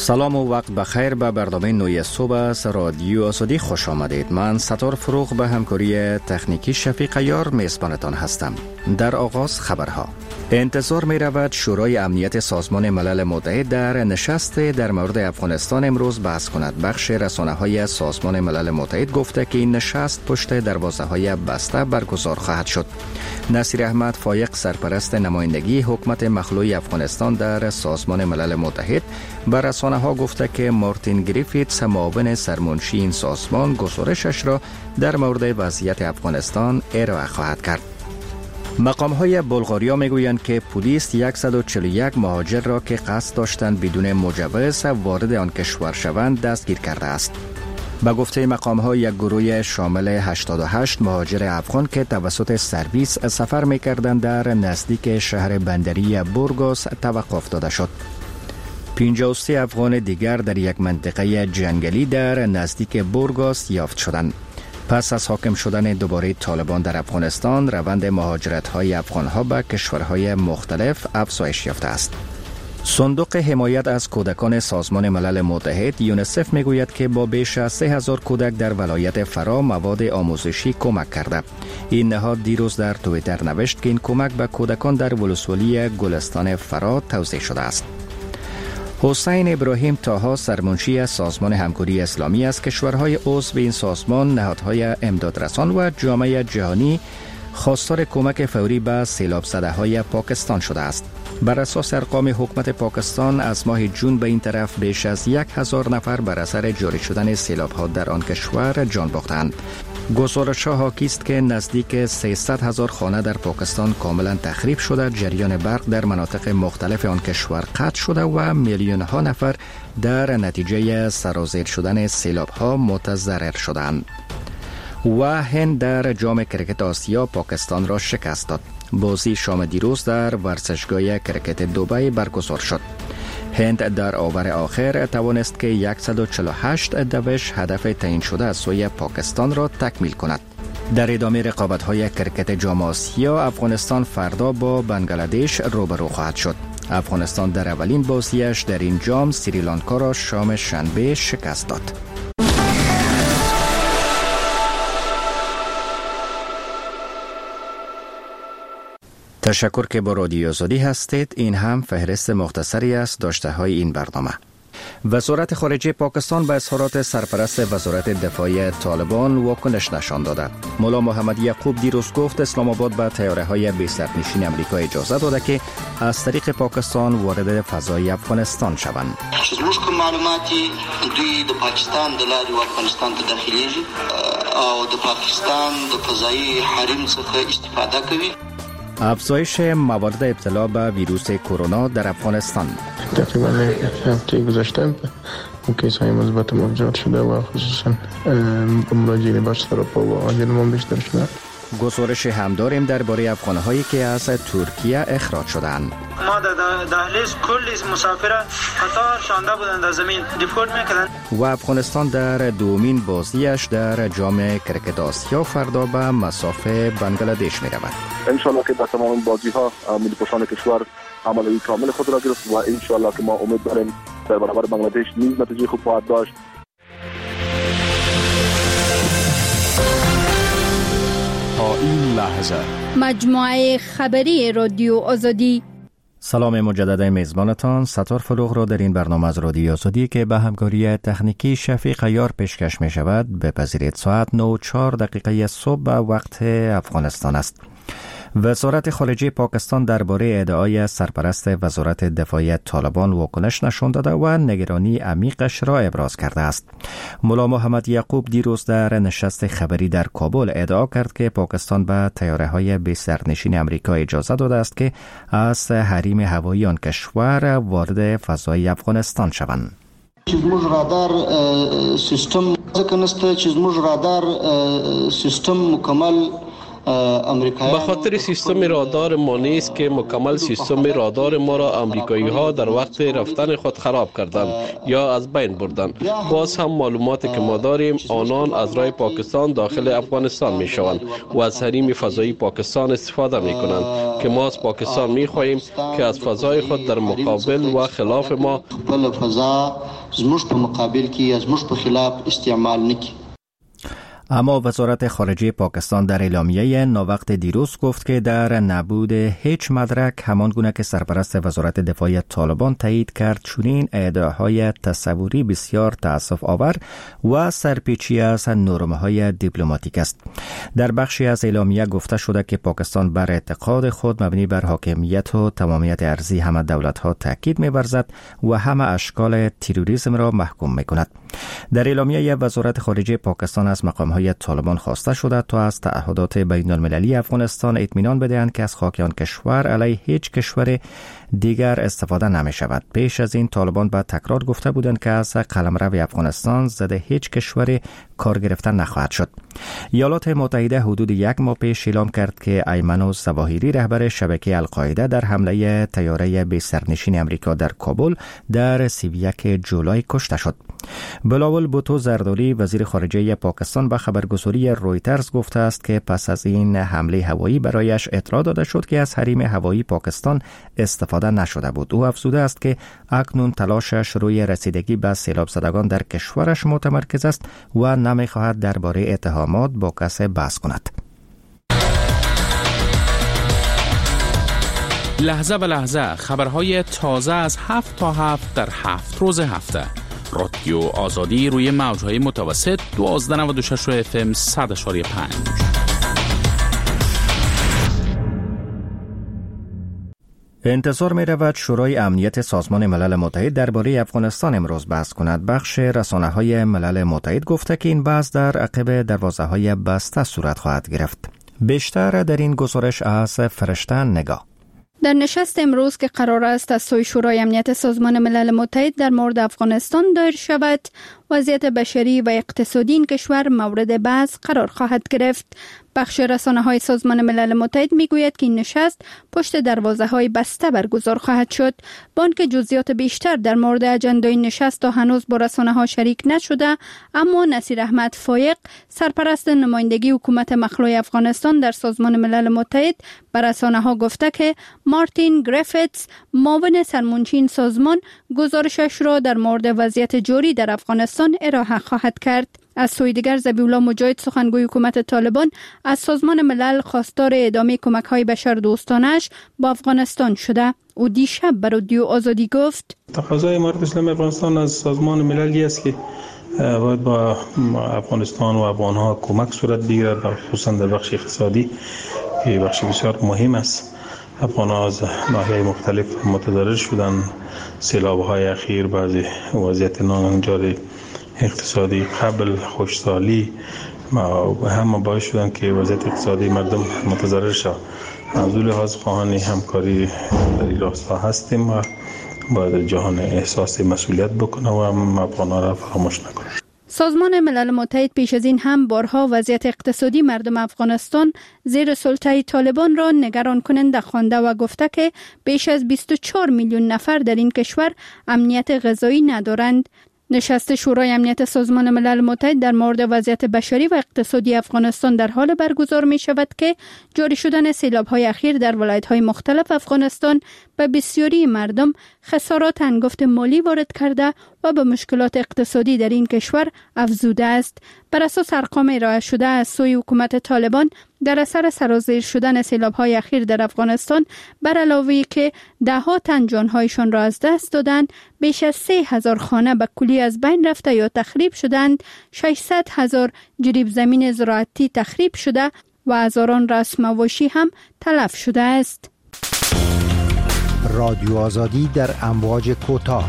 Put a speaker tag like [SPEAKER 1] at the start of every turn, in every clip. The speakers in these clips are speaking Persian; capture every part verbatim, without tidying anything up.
[SPEAKER 1] سلام و وقت بخیر به برنامه نوی صبح از رادیو آزادی خوش آمدید. من ستار فروغ به همکاری تکنیکی شفیق یار میزبانتان هستم. در آغاز خبرها. انتظار می رود شورای امنیت سازمان ملل متحد در نشست در مورد افغانستان امروز بحث کند. بخش رسانه های سازمان ملل متحد گفته که این نشست پشت دروازه های بسته برگزار خواهد شد. نصیر احمد فایق سرپرست نمایندگی حکومت مخلوع افغانستان در سازمان ملل متحد بر رسانه ها گفته که مارتین گریفیتس معاون سرمنشی این سازمان گزارشش را در مورد وضعیت افغانستان ارائه خواهد کرد. مقام های بلغاریا می گویند که پلیس صد و چهل و یک مهاجر را که قصد داشتند بدون مجوز وارد آن کشور شوند دستگیر کرده است. به گفته مقام ها یک گروه شامل هشتاد و هشت مهاجر افغان که توسط سرویس سفر می کردند در نزدیک شهر بندری بورگاس توقف داده شد. پنجاه و سه افغان دیگر در یک منطقه جنگلی در نزدیک بورگاس یافت شدند. پس از حاکم شدن دوباره طالبان در افغانستان، روند مهاجرت های افغان ها به کشورهای مختلف افزایش یافته است. صندوق حمایت از کودکان سازمان ملل متحد یونیسف میگوید که با بیش از سه هزار کودک در ولایت فرا مواد آموزشی کمک کرده. این نهاد دیروز در توییتر نوشت که این کمک به کودکان در ولسوالی گلستان فرا توزیع شده است. حسین ابراهیم طاها سرمنشی سازمان همکاری اسلامی از کشورهای عضو این سازمان، نهادهای امدادرسان و جامعه جهانی خواستار کمک فوری به سیلاب زده های پاکستان شده است. بر اساس ارقام حکومت پاکستان از ماه جون به این طرف بیش از یک هزار نفر بر اثر جاری شدن سیلاب ها در آن کشور جان باختند. گزارش ها حاکی است که نزدیک سیصد هزار خانه در پاکستان کاملا تخریب شده، جریان برق در مناطق مختلف آن کشور قطع شده و میلیون ها نفر در نتیجه سرازیر شدن سیلاب ها متضرر شدند. و هند در جام کرکت آسیا پاکستان را شکست داد. بازی شام دیروز در ورزشگاه کرکت دبی برگزار شد. هند در اوور آخر توانست که صد و چهل و هشت دوش هدف تعیین شده از سوی پاکستان را تکمیل کند. در ادامه رقابت‌های کرکت جام آسیا، افغانستان فردا با بنگلادش روبرو خواهد شد. افغانستان در اولین بازیش در این جام سریلانکا را شام شنبه شکست داد. تشکر که با رادیو آزادی هستید. این هم فهرست مختصری از داشته های این برنامه. وزارت خارجه پاکستان به اظهارات سرپرست وزارت دفاع طالبان واکنش نشان داده. مولا محمد یعقوب دیروز گفت اسلام آباد به طیاره های بی سرنشین امریکا اجازه داده که از طریق پاکستان وارد فضای افغانستان شوند.
[SPEAKER 2] زموږ کوم معلوماتي دوی د پاکستان د لارې افغانستان ته داخليږي او د پاکستان د فضایی حریم څخه استفاده کوي.
[SPEAKER 1] افزایش موارد ابتلا به ویروس کرونا در افغانستان.
[SPEAKER 3] تقریبا هفته گذشته کیس های مثبت موجود شده و خصوصا مراجعین بخش تراپا و آجیل بیشتر شده.
[SPEAKER 1] گزارش هم داریم درباره افغان‌هایی که از ترکیه اخراج شدند.
[SPEAKER 4] ما در دهلیز کلی مسافر قطار شانده بودند از زمین دیپورت میکردند.
[SPEAKER 1] و افغانستان در دومین بازیش در جام کرکت آسیا فردا به مسافه بنگلادش میرود.
[SPEAKER 5] ان شاء الله که در تمام بازی‌ها ملی پوشان کشور عملی کامل خود را گرفت و ان شاء الله که ما امید داریم در برابر بنگلادش نیز نتیجه خوب خواهد داشت.
[SPEAKER 1] تا این لحظه
[SPEAKER 6] مجموعه خبری رادیو آزادی.
[SPEAKER 1] سلام مجدد میزبانتان ستار فروغ را در این برنامه از رادیو آزادی که به همکاری تکنیکی شفیق یار پیشکش می شود بپذیرید. ساعت نه و چهار دقیقه صبح به وقت افغانستان است. وزارت خارجه پاکستان درباره ادعای سرپرست وزارت دفاع طالبان واکنش نشان داده و نگرانی عمیقش را ابراز کرده است. مولا محمد یعقوب دیروز در نشست خبری در کابل ادعا کرد که پاکستان به طیاره‌های بی سرنشین امریکا اجازه داده است که از حریم هوایی آن کشور وارد فضای افغانستان شوند.
[SPEAKER 2] چې زموږ رادار سیستم ځکه نسته چې زموږ رادار سیستم مکمل
[SPEAKER 7] به خاطر سیستم رادار ما نیست که مکمل سیستم رادار ما را امریکایی ها در وقت رفتن خود خراب کردند یا از بین بردند. باز هم معلوماتی که ما داریم آنان از راه پاکستان داخل افغانستان می شوند و از حریم فضایی پاکستان استفاده می کنند که ما از پاکستان می خواهیم که از فضای خود در مقابل و خلاف ما
[SPEAKER 2] فضا زموږ په مقابل کې زموږ په خلاف استعمال نکړي.
[SPEAKER 1] اما وزارت خارجه پاکستان در اعلامیه ناوقت دیروز گفت که در نبود هیچ مدرک همان گونه که سرپرست وزارت دفاع طالبان تایید کرد چنین ادعاهای تصوری بسیار تأسف آور و سرپیچی از نرم‌های دیپلماتیک است. در بخشی از اعلامیه گفته شده که پاکستان بر اعتقاد خود مبنی بر حاکمیت و تمامیت ارضی همه دولت‌ها تاکید می‌ورزد و همه اشکال تروریسم را محکوم می‌کند. در اعلامیه وزارت خارجه پاکستان از مقام‌های طالبان خواسته شده تا از تعهدات بین المللی افغانستان اطمینان بدهند که از خاک آن کشور علیه هیچ کشور دیگر استفاده نمی شود. پیش از این طالبان به تکرار گفته بودند که از قلمرو افغانستان ضد هیچ کشور کار گرفتن نخواهد شد. ایالات متحده حدود یک ماه پیش اعلام کرد که ایمن الظواهری رهبر شبکه القاعده در حمله طیاره بی سرنشین امریکا در کابل در سی و یک جولای کشته شد. بلاول بوتو زرداری وزیر خارجه پاکستان به خبرگزاری رویترز گفته است که پس از این حمله هوایی برایش اطلاع داده شد که از حریم هوایی پاکستان استفاده نشده بود. او افزوده است که اکنون تلاشش روی رسیدگی به سیلاب زدگان در کشورش متمرکز است و نمی‌خواهد درباره اتهامات با کسی بحث کند.
[SPEAKER 8] لحظه به لحظه خبرهای تازه از هفت تا هفت در هفت روز هفته. رادیو آزادی روی موجهای متوسط دوازده نود و شش اف ام صد اشاری پنج.
[SPEAKER 1] انتظار می رود شورای امنیت سازمان ملل متحد درباره افغانستان امروز بحث کند. بخش رسانه‌های ملل متحد گفته که این بحث در عقب دروازه‌های بسته صورت خواهد گرفت. بیشتر در این گزارش از فرشته نگاه.
[SPEAKER 6] در نشست امروز که قرار است از سوی شورای امنیت سازمان ملل متحد در مورد افغانستان دایر شود، وضعیت بشری و اقتصادی این کشور مورد بحث قرار خواهد گرفت. بخش رسانه‌های سازمان ملل متحد میگوید که این نشست پشت دروازه‌های بسته برگزار خواهد شد. با آنکه جزئیات بیشتر در مورد اجندای نشست تا هنوز با رسانه‌ها شریک نشده، اما نصیر احمد فایق سرپرست نمایندگی حکومت مخلوع افغانستان در سازمان ملل متحد به رسانه‌ها گفته که مارتین گریفیتس معاون سرمنشین سازمان گزارشش را در مورد وضعیت جاری در افغانستان ارائه خواهد کرد. از سوی دیگر ذبیحالله مجاهد سخنگوی حکومت طالبان از سازمان ملل خواستار ادامه کمک‌های بشردوستانش با افغانستان شده. او دیشب بر رادیو آزادی گفت
[SPEAKER 9] تقاضای امارت اسلامی افغانستان از سازمان مللی است که باید با افغانستان و افغان‌ها کمک صورت بگیرد، خصوصا در بخش اقتصادی که بخش بسیار مهم است. افغان‌ها از ناحیه‌های مختلف متضرر شدند. سیلاب‌های اخیر، بعضی وضعیت ناهنجار اقتصادی قبل خشکسالی هم باعث شدن که وضعیت اقتصادی مردم متضرر شد. از اون لحاظ خواهان همکاری در این راستا هستیم و باید جهان احساس مسئولیت بکنه و افغان‌ها را فراموش نکنه.
[SPEAKER 6] سازمان ملل متحد پیش از این هم بارها وضعیت اقتصادی مردم افغانستان زیر سلطه طالبان را نگران کننده خوانده و گفته که بیش از بیست و چهار میلیون نفر در این کشور امنیت غذایی ندارند. نشست شورای امنیت سازمان ملل متحد در مورد وضعیت بشری و اقتصادی افغانستان در حال برگزار می شود که جاری شدن سیلاب‌های اخیر در ولایت‌های مختلف افغانستان به بسیاری مردم خسارات هنگفت مالی وارد کرده و به مشکلات اقتصادی در این کشور افزوده است. بر اساس ارقام ارائه شده از سوی حکومت طالبان در اثر سرازیر شدن سیلاب‌های اخیر در افغانستان، بر علاوه که ده ها تن جان‌هایشان را از دست دادند، بیش از سه هزار خانه به کلی از بین رفته یا تخریب شدند، ششصد هزار جریب زمین زراعتی تخریب شده و هزاران رأس مواشی هم تلف شده است.
[SPEAKER 10] رادیو آزادی در امواج کوتاه.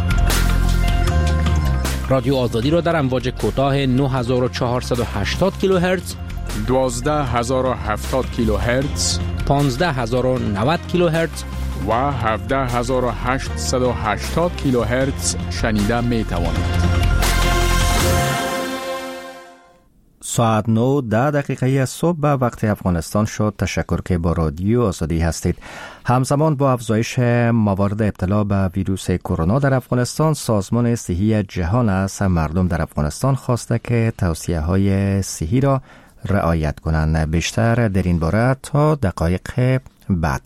[SPEAKER 8] رادیو آزادی را در امواج کوتاه نه هزار و چهارصد و هشتاد کیلوهرتز،
[SPEAKER 11] دوازده هزار و هفتاد کیلوهرتز،
[SPEAKER 8] پانزده هزار و نود کیلوهرتز
[SPEAKER 11] و هفده هزار و هشتصد و هشتاد کیلوهرتز شنیده می توانید.
[SPEAKER 1] ساعت نه ده دقیقه صبح به وقت افغانستان شد. تشکر که با رادیو آزادی هستید. همزمان با افزایش موارد ابتلا به ویروس کرونا در افغانستان، سازمان صحی جهان از مردم در افغانستان خواسته که توصیه های صحی را رعایت کنند. بیشتر در این باره تا دقایق بعد.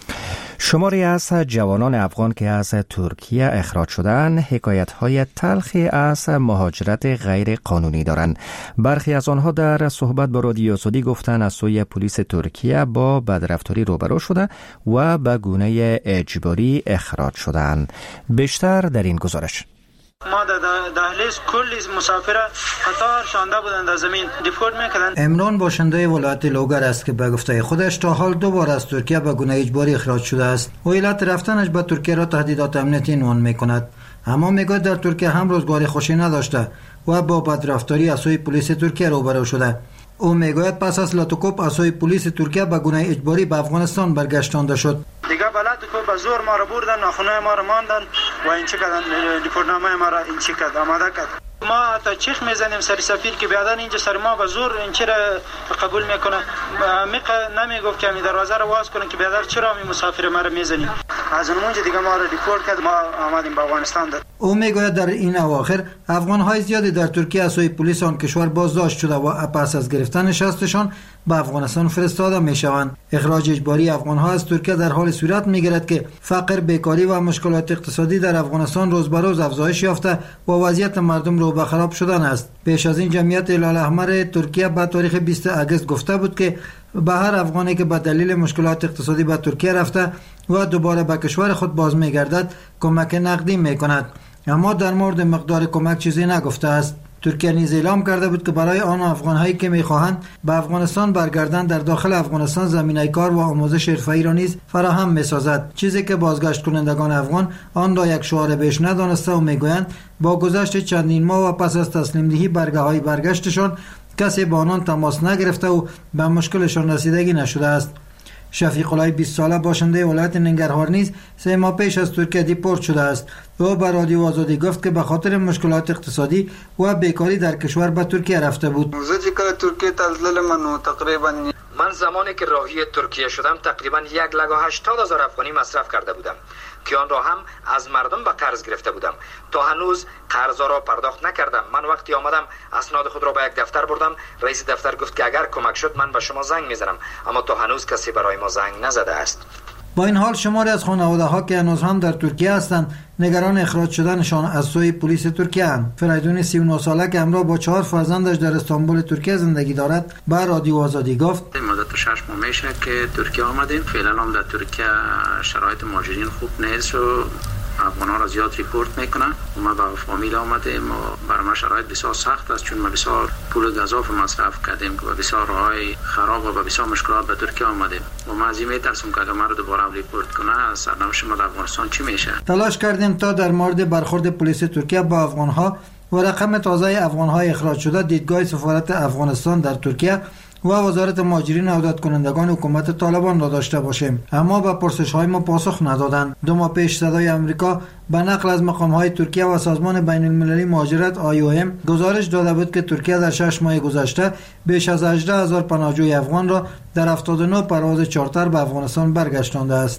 [SPEAKER 1] شماری از جوانان افغان که از ترکیه اخراج شدند حکایت‌های تلخی از مهاجرت غیر قانونی دارند. برخی از آنها در صحبت با رادیو آزادی گفتند از سوی پلیس ترکیه با بدرفتاری روبرو شده و به گونه اجباری اخراج شدند. بیشتر در این گزارش.
[SPEAKER 4] ما در دهلیز کلی مسافر قطار شانده بودند از زمین دیپورت میکردند.
[SPEAKER 12] عمران باشنده ولایت لوگر است که به گفته خودش تا حال دو بار از ترکیه به گونه اجباری اخراج شده است. او علت رفتنش به ترکیه را تهدیدات امنیتی عنوان میکند، اما میگوید در ترکیه هم روزگاری خوشی نداشته و با بدرفتاری از سوی پلیس ترکیه روبرو شده. او میگوید پس از لاتوکوپ از سوی پلیس ترکیه به گونه اجباری به افغانستان برگشتانده شد.
[SPEAKER 4] دیگه بلد که به زور ما را بردن، ناخنای ما را ماندن و این چه کردن، دیپورتنامه ما را این چه کرد، آماده کرد. ما تا چیخ میزنیم سری سفیر که بیادن اینجا سر ما به زور این چه را قبول میکنه. میقه نمیگفت که می دروازه را واز کنه که بیادر چرا می مسافر ما را میزنیم. از اونجا دیگه ما را دیپورت کرد، ما آمدیم به افغانستان. داد
[SPEAKER 12] او میگوید در این اواخر افغان‌های زیادی در ترکیه از سوی پلیس آن کشور بازداشت شده و پس از گرفتن شستشان به افغانستان فرستاده میشوند. اخراج اجباری افغان‌ها از ترکیه در حال صورت میگیرد که فقر، بیکاری و مشکلات اقتصادی در افغانستان روز به روز افزایش یافته و وضعیت مردم رو به خراب شدن است. پیش از این جمعیت هلال احمر ترکیه به تاریخ بیست آگوست گفته بود که به هر افغانی که به دلیل مشکلات اقتصادی به ترکیه رفته و دوباره به کشور خود باز میگردد کمک نقدی میکند، اما در مورد مقدار کمک چیزی نگفته است. ترکیه نیز اعلام کرده بود که برای آن افغان‌هایی که می‌خواهند به افغانستان برگردند در داخل افغانستان زمینه کار و آموزش حرفه‌ای را نیز فراهم می‌سازد، چیزی که بازگشت کنندگان افغان آن را یک شعار بیش ندانسته و می‌گویند با گذشت چندین ماه و پس از تسلیم دهی برگه‌های برگشتشان کسی با آنان تماس نگرفته و به مشکلشان رسیدگی نشده است. شفیق الله بیست ساله باشنده ولایت ننگرهار نیز سه ماه پیش از ترکیه دیپورت شده است. او به رادیو آزادی گفت که به خاطر مشکلات اقتصادی و بیکاری در کشور به ترکیه رفته بود.
[SPEAKER 13] ترکیه تلزل من تقریبا من زمانی که راهی ترکیه شدم تقریبا یک لک و هشتاد هزار افغانی مصرف کرده بودم که آن را هم از مردم به قرض گرفته بودم. تا هنوز قرضا را پرداخت نکردم. من وقتی آمدم اسناد خود را به یک دفتر بردم، رئیس دفتر گفت که اگر کمک شد من به شما زنگ میزنم، اما تا هنوز کسی برای ما زنگ نزده است.
[SPEAKER 12] با این حال شماری از خانواده ها که هنوز هم در ترکیه هستند نگران اخراج شدنشان از سوی پلیس ترکیه اند. فریدون سی و نه ساله که همراه با چهار فرزندش در استانبول ترکیه زندگی دارد به رادیو آزادی گفت
[SPEAKER 14] مدت شش ماه میشه که ترکیه آمدیم. فعلا هم در ترکیه شرایط مهاجرین خوب نیست و افغان‌ها را زیاد ریپورت میکنن. ما با فامیل آمدیم و برای ما شرایط بسیار سخت است، چون ما بسیار پول گزاف مصرف کردیم و بسیار راههای خراب و بسیار مشکلات به ترکیه آمدیم و ما از این میترسم که اگر ما رو دوباره ریپورت کنه سرنوشت ما در افغانستان چی میشه. تلاش کردیم تا در مورد برخورد پلیس ترکیه با افغان‌ها و رقم تازه افغان‌های اخراج شده دیدگاه سفارت افغانستان در ترکیه و وزارت مهاجرین و عودت کنندگان حکومت طالبان را داشته باشیم، اما به پرسش‌های ما پاسخ ندادند. دو ماه پیش صدای آمریکا به نقل از مقام‌های ترکیه و سازمان بین‌المللی مهاجرت آی او ام گزارش داده بود که ترکیه در شش ماه گذشته بیش از هجده هزار پناهجوی افغان را در هفتاد و نه پرواز چارتر به افغانستان برگشتانده است.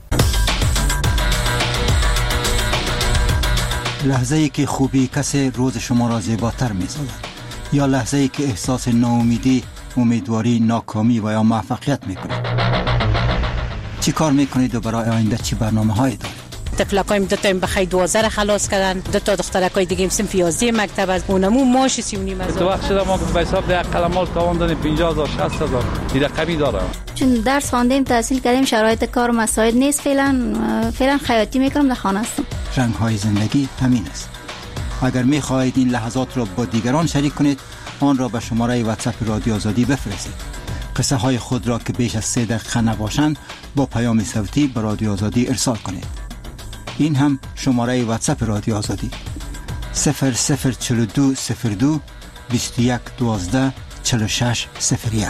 [SPEAKER 15] لحظه‌ای که خوبی کسی روز شما را زیباتر می‌سازد، یا لحظه‌ای که احساس ناامیدی، امیدواری، ناکامی و یا موفقیت میکنید. چی کار میکنید و برای آینده چی برنامه‌هایی دارید؟
[SPEAKER 16] طفلکایم دو تا بخی دوازده خلاص کردن، دو تا دخترکای دیگه هم صنف یازده مکتب از اونمو ماش سی و نیم هزار.
[SPEAKER 17] تو وقت شده ما به حساب ده قلمال تاوان پنجاه هزار شصت هزار این رقمی داره.
[SPEAKER 18] چون درس خواندیم، تحصیل کردیم، شرایط کار مساعد نیست. فعلا فعلا خیاطی میکنم، در خانه هستم.
[SPEAKER 15] رنگ‌های زندگی همین است. اگر می‌خواهید این لحظات را با دیگران شریک کنید، آن را به شماره واتساپ رادیو آزادی بفرستید. قصه های خود را که بیش از سه دقیقه نباشند با پیام صوتی به رادیو آزادی ارسال کنید. این هم شماره واتساپ رادیو آزادی صفر صفر چهل و دو صفر دو بیست و یک دوازده چهل و شش صفر یک.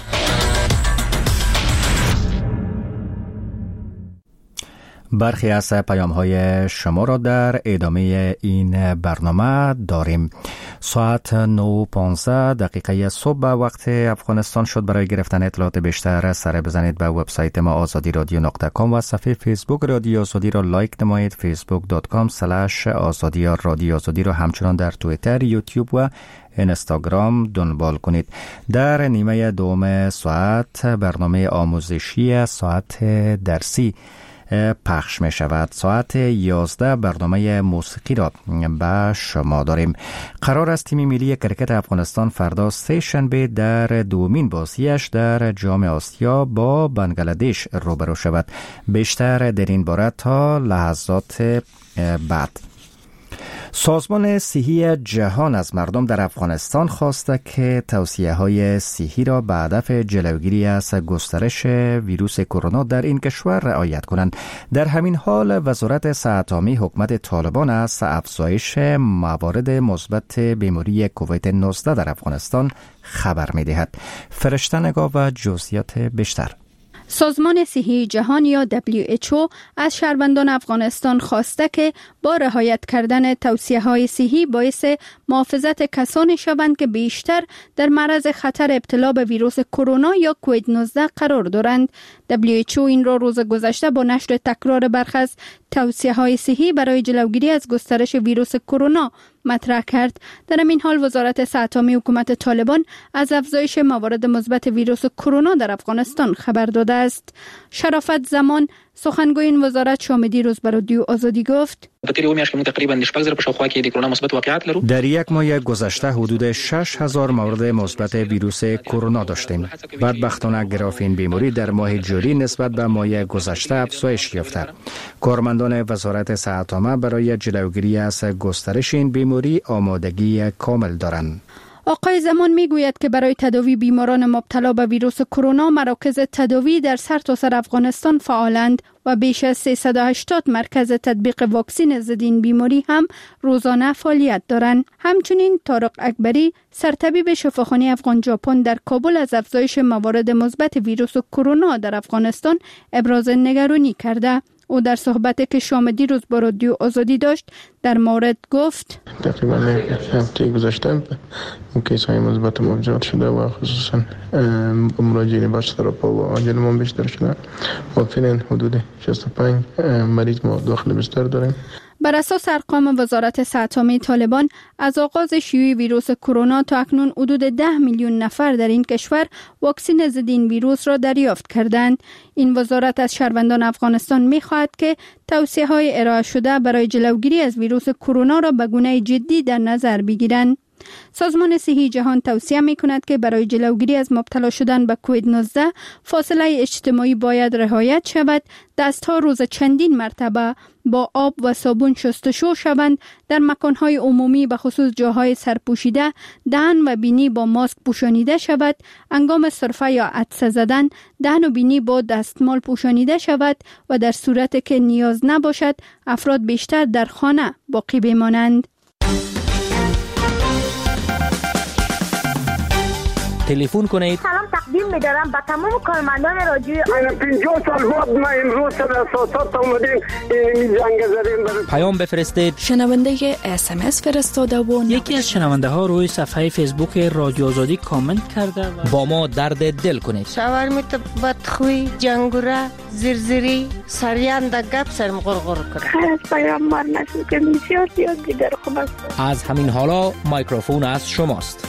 [SPEAKER 1] برخی از پیام های شما را در ادامه این برنامه داریم. ساعت نه و پانزده دقیقه صبح به وقت افغانستان شد. برای گرفتن اطلاعات بیشتر سر بزنید به وبسایت ما آزادی رادیو نقطه کام و صفحه فیسبوک رادیو آزادی را لایک نمایید. فیسبوک دات کام سلش آزادی رادیو آزادی را همچنان در توییتر، یوتیوب و اینستاگرام دنبال کنید. در نیمه دوم ساعت برنامه آموزشی ساعت درسی پخش می شود. ساعت یازده برنامه موسیقی را به شما داریم. قرار است تیم ملی کرکت افغانستان فردا سه شنبه در دومین بازیش در جام آسیا با بنگلادش روبرو شود. بیشتر در این باره تا لحظات بعد. سازمان صحی جهان از مردم در افغانستان خواسته که توصیه‌های صحی را به هدف جلوگیری از گسترش ویروس کرونا در این کشور رعایت کنند. در همین حال وزارت صحت عامه حکومت طالبان از افزایش موارد مثبت بیماری کووید نوزده در افغانستان خبر می‌دهد. فرشته نگاه و جزئیات بیشتر.
[SPEAKER 6] سازمان صحی جهان یا دبلیو اچ او از شهروندان افغانستان خواسته که با رعایت کردن توصیه‌های صحی باعث محافظت کسانی شوند که بیشتر در معرض خطر ابتلا به ویروس کرونا یا کووید نوزده قرار دارند. دبلیو اچ او این را روز گذشته با نشر تکرار برخی از توصیه‌های صحی برای جلوگیری از گسترش ویروس کرونا مطرح کرد. در این حال وزارت صحت عامه حکومت طالبان از افزایش موارد مثبت ویروس کرونا در افغانستان خبر داده است. شرافت زمان سخنگوی این وزارت شامدی روز به رادیو آزادی گفت:
[SPEAKER 1] در یک ماه گذشته حدود شش هزار مورد مثبت ویروس کرونا داشتیم. بدبختانه گراف این بیماری در ماه جولی نسبت به ماه گذشته افزایش یافته. کارمندان وزارت صحت عامه برای جلوگیری از گسترش این بیماری آمادگی کامل دارند.
[SPEAKER 6] آقای زمان میگوید که برای تداوی بیماران مبتلا به ویروس کرونا مراکز تداوی در سرتاسر افغانستان فعالند و بیش از سیصد و هشتاد مرکز تطبیق واکسن ضد این بیماری هم روزانه فعالیت دارند. همچنین طارق اکبری سرطبیب شفاخانه افغان ژاپن در کابل از افزایش موارد مثبت ویروس کرونا در افغانستان ابراز نگرانی کرده. او در صحبتی که شامدی روز با رادیو آزادی داشت در مورد گفت:
[SPEAKER 3] تقریبا هفته گذشته اون کیس های مثبت موجود شده و خصوصا مراجعین بخش تراپا و عاجل ما بیشتر شده و فعلا حدود شصت و پنج مریض ما داخل بستر داریم.
[SPEAKER 6] بر اساس ارقام وزارت صحت عامه طالبان از آغاز شیوع ویروس کرونا تا اکنون حدود ده میلیون نفر در این کشور واکسن ضد این ویروس را دریافت کردند. این وزارت از شهروندان افغانستان می‌خواهد که توصیه‌های ارائه شده برای جلوگیری از ویروس کرونا را به گونه جدی در نظر بگیرند. سازمان صحی جهان توصیه می کند که برای جلوگیری از مبتلا شدن به کووید نوزده فاصله اجتماعی باید رعایت شود، دستها روز چندین مرتبه با آب و صابون شستشو شوند، در مکانهای عمومی به خصوص جاهای سرپوشیده دهن و بینی با ماسک پوشانیده شود، هنگام سرفه یا عطسه زدن دهن و بینی با دستمال پوشانیده شود و در صورتی که نیاز نباشد افراد بیشتر در خانه باقی بمانند.
[SPEAKER 19] تلفن کنید.
[SPEAKER 20] سلام تقدیم می‌دارم به تمام کارمندان رادیو.
[SPEAKER 21] پنجاه سال بعد ما امروز در اساسات اومدیم این جنگ زدیم.
[SPEAKER 19] پیام بفرستید.
[SPEAKER 22] شنونده اس ام اس فرستاده و
[SPEAKER 23] یکی از شنونده ها روی صفحه فیسبوک رادیو آزادی کامنت کرده و
[SPEAKER 19] با ما درد دل کنید.
[SPEAKER 24] شاورمیت بدخوی، جنگوره، زرزری، سریان د گپ سرم غرغر کنه.
[SPEAKER 25] خیلی پیام مار نشد که بسیار زیاد دیگر خوب است.
[SPEAKER 19] از همین حالا میکروفون از شماست.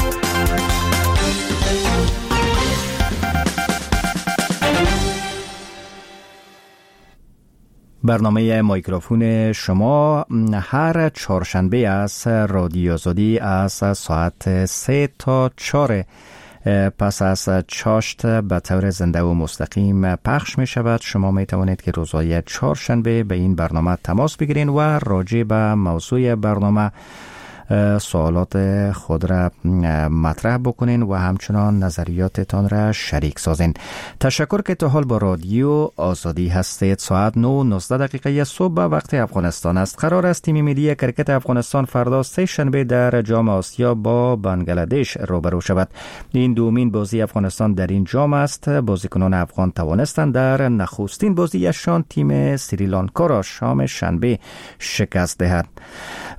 [SPEAKER 1] برنامه میکروفون شما هر چهارشنبه از رادیو آزادی از ساعت سه تا چهار پس از چاشت به طور زنده و مستقیم پخش می شود. شما می توانید که روزهای چهارشنبه به این برنامه تماس بگیرین و راجع به موضوع برنامه سوالات خود را مطرح بکنین و همچنان نظریاتتان را شریک سازین. تشکر که تا حال با رادیو آزادی هستید. ساعت نه و نوزده دقیقه صبح وقت افغانستان است. قرار است تیم ملی کرکت افغانستان فردا سه شنبه در جام آسیا با بنگلادش روبرو شود. این دومین بازی افغانستان در این جام است. بازیکنان افغان توانستند در نخستین بازیشان تیم سریلانکا را شام شنبه شکست دهند.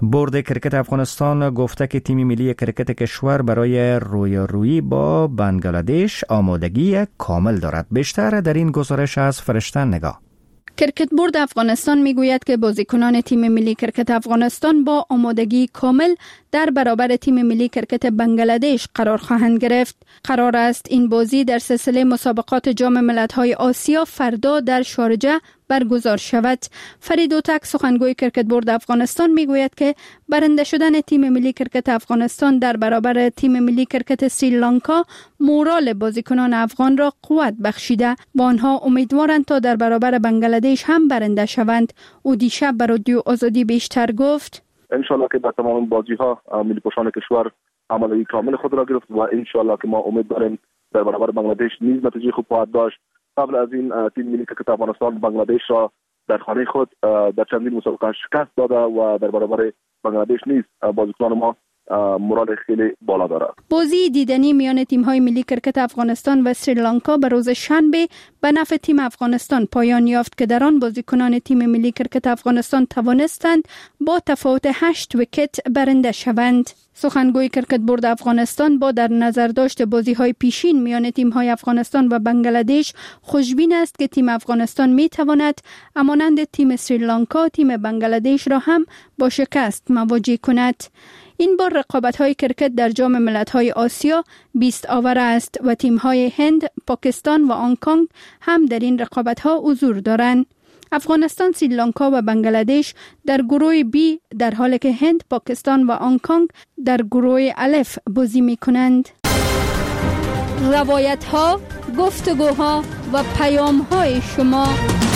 [SPEAKER 1] بورد کرکت افغانستان گفته که تیم ملی کرکت کشور برای رویارویی با بنگلادش آمادگی کامل دارد. بیشتر در این گزارش از فرشته نگاه.
[SPEAKER 6] کرکت بورد افغانستان میگوید که بازیکنان تیم ملی کرکت افغانستان با آمادگی کامل در برابر تیم ملی کرکت بنگلادش قرار خواهند گرفت. قرار است این بازی در سلسله مسابقات جام ملت‌های آسیا فردا در شارجه برگزار شود. فرید اوتک سخنگوی کرکت بورد افغانستان میگوید که برنده شدن تیم ملی کرکت افغانستان در برابر تیم ملی کرکت سریلانکا مورال بازیکنان افغان را قوت بخشیده و آنها امیدوارند تا در برابر بنگلادش هم برنده شوند. او دیشب بر رادیو آزادی بیشتر گفت:
[SPEAKER 2] انشالله که در تمام بازی ها ملی پوشان کشور عملی کامل خود را گرفت و انشالله که ما امید داریم در برابر بنگلادش نیز نتیجه خوب خواهد داشت. قبل از این تیم ملی کرکت افغانستان بنگلادش را در خانه خود در چندین مسابقه شکست داده و در برابر بنگلادش نیز بازیکنان ما مورال خیلی بالا دارد.
[SPEAKER 6] بازی دیدنی میان تیم‌های ملی کرکت افغانستان و سریلانکا به روز شنبه به نفع تیم افغانستان پایان یافت که در آن بازیکنان تیم ملی کرکت افغانستان توانستند با تفاوت هشت ویکت برنده شوند. سخنگوی کرکت بورد افغانستان با در نظر داشت بازی‌های پیشین میان تیم‌های افغانستان و بنگلادش خوشبین است که تیم افغانستان می‌تواند همانند تیم سریلانکا تیم بنگلادش را هم با شکست مواجه کند. این بار رقابت‌های کرکت در جام ملت‌های آسیا بیست آور است و تیم‌های هند، پاکستان و هنگ کنگ هم در این رقابت‌ها حضور دارند. افغانستان، سریلانکا و بنگلادش در گروه بی در حالی که هند، پاکستان و هنگ کنگ در گروه الف بازی می‌کنند. روایت‌ها، گفتگوها و پیام‌های شما.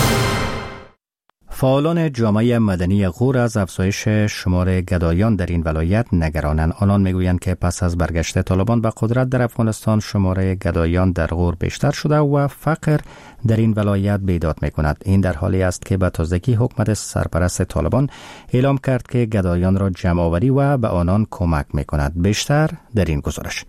[SPEAKER 1] فعالان جامعه مدنی غور از افزایش شمار گدایان در این ولایت نگرانند. آنان میگویند که پس از برگشت طالبان به قدرت در افغانستان شمار گدایان در غور بیشتر شده و فقر در این ولایت بیداد میکند. این در حالی است که به تازگی حکومت سرپرست طالبان اعلام کرد که گدایان را جمع آوری و به آنان کمک میکند. بیشتر در این گزارش.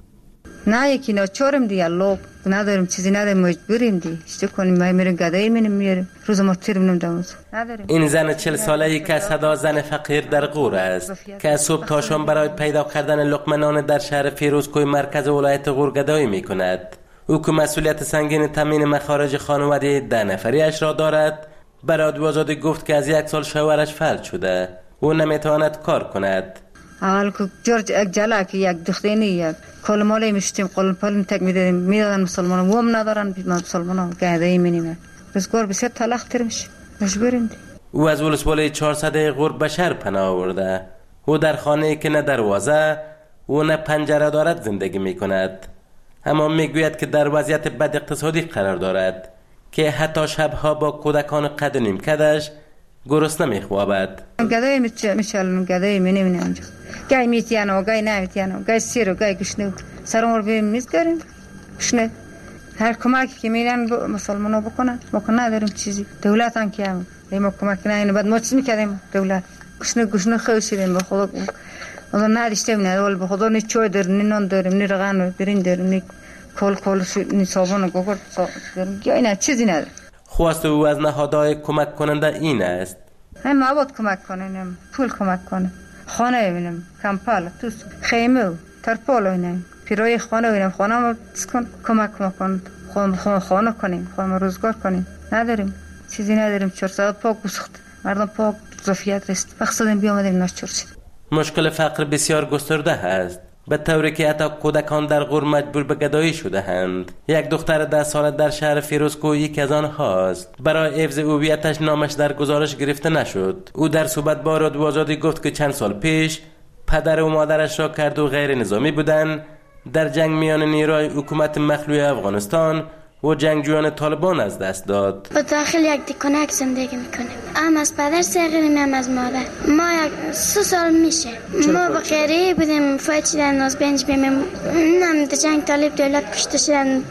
[SPEAKER 5] نه یکی ناچارم دیگه لوب نداریم، چیزی نداریم، مجبوریم دی چه کنیم؟ ما میریم گدایی میریم روز ما تیر میریم نداریم.
[SPEAKER 7] این زن چهل ساله ای که صدا زن فقیر در غور است که از صبح تا شام برای پیدا کردن لقمه نان در شهر فیروزکوه مرکز ولایت غور گدایی میکند. او که مسئولیت سنگین تامین مخارج خانواده ده نفریش را دارد به رادیو آزادی گفت که از یک سال شوهرش فلج شده و نمیتواند کار کند.
[SPEAKER 5] اول که جورج یک جلا که یک دختینی یک کلمالی میشتیم قلم پلم تک میدادیم میدادن مسلمان وام ندارن مسلمان گهدهی مینیم روزگار بسیار تلخ تر میشه مجبوریم.
[SPEAKER 7] او از ولسوالی چهارصد غور به شهر پناه آورده. او در خانه‌ای که نه دروازه و نه پنجره دارد زندگی میکند، اما میگوید که در وضعیت بد اقتصادی قرار دارد که حتی شبها با کودکان قد و نیمکتش گرسنه میخوابد.
[SPEAKER 5] گدایی میشل گدایی مینیم اونجا گای میتیانه و گای نمیتیانه گای سیر و گای گشنه سرمور بیم میذاریم گشنه. هر کمکی که میرن مسلمانا بکنن بکنن نداریم چیزی. دولت هم که هم ما کمک نکنه بعد ما چی میکردیم؟ دولت گشنه گشنه خوشیدیم به خدا ما نداشتیم نه ولی به خدا نه چای داریم نه نان داریم نه رغن و برنج داریم نه کل کل نه صابون و گوگل داریم گای نه چیزی نداریم.
[SPEAKER 7] خواست او از نهادهای کمک کننده این است
[SPEAKER 5] هم مواد کمک کنیم، پول کمک کنیم، خانه ببینیم، کمپال، توس، خیمه و ترپال ببینیم، پیرای خانه ببینیم، خانه ما کن کمک کنیم، خانه خانه کنیم، خانه روزگار کنیم. نداریم، چیزی نداریم. چهارصد پاک گسخت، مردم پاک ظرفیت رست. بخصدیم بیامدیم ناچار شد.
[SPEAKER 7] مشکل فقر بسیار گسترده است، به طوری که حتی کودکان در غور مجبور به گدایی شده اند. یک دختر ده ساله در شهر فیروزکوه یکی از آنهاست. برای حفظ هویتش نامش در گزارش گرفته نشد. او در صحبت با رادیو آزادی گفت که چند سال پیش پدر و مادرش را کرد و غیر نظامی بودند در جنگ میان نیروهای حکومت مخلوع افغانستان و جنگجویان طالبان از دست داد.
[SPEAKER 9] با داخل یک دکانک زندگی میکنیم. هم از پدر سرگیریم هم از مادر. ما یک سه سال میشه. ما با خیریه بودیم فایت شدن از بنج بیم. نم در جنگ طالب دولت کشته شدن.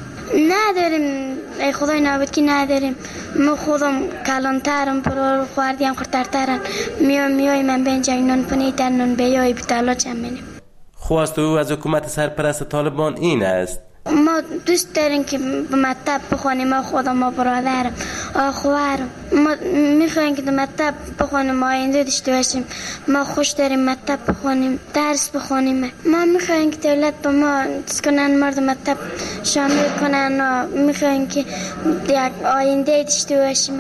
[SPEAKER 9] نداریم ای خدای نابود که نداریم. ما خودم کلانترم پرور خوردیم خورترترن. میای میای من بنج نون پنی در نون بیای بتالا چم منیم.
[SPEAKER 7] خواست او از حکومت سرپرست طالبان این است.
[SPEAKER 9] ما دوست داریم که به مکتب بخونیم. ما خودم ما برادرم آخوارم ما میخوایم که مکتب بخونیم، آینده داشته باشیم. ما خوش داریم مکتب بخونیم، درس بخونیم. ما میخوایم که دولت به ما کنن، مردم مکتب شامل کنن و میخوایم که یک آینده داشته باشیم.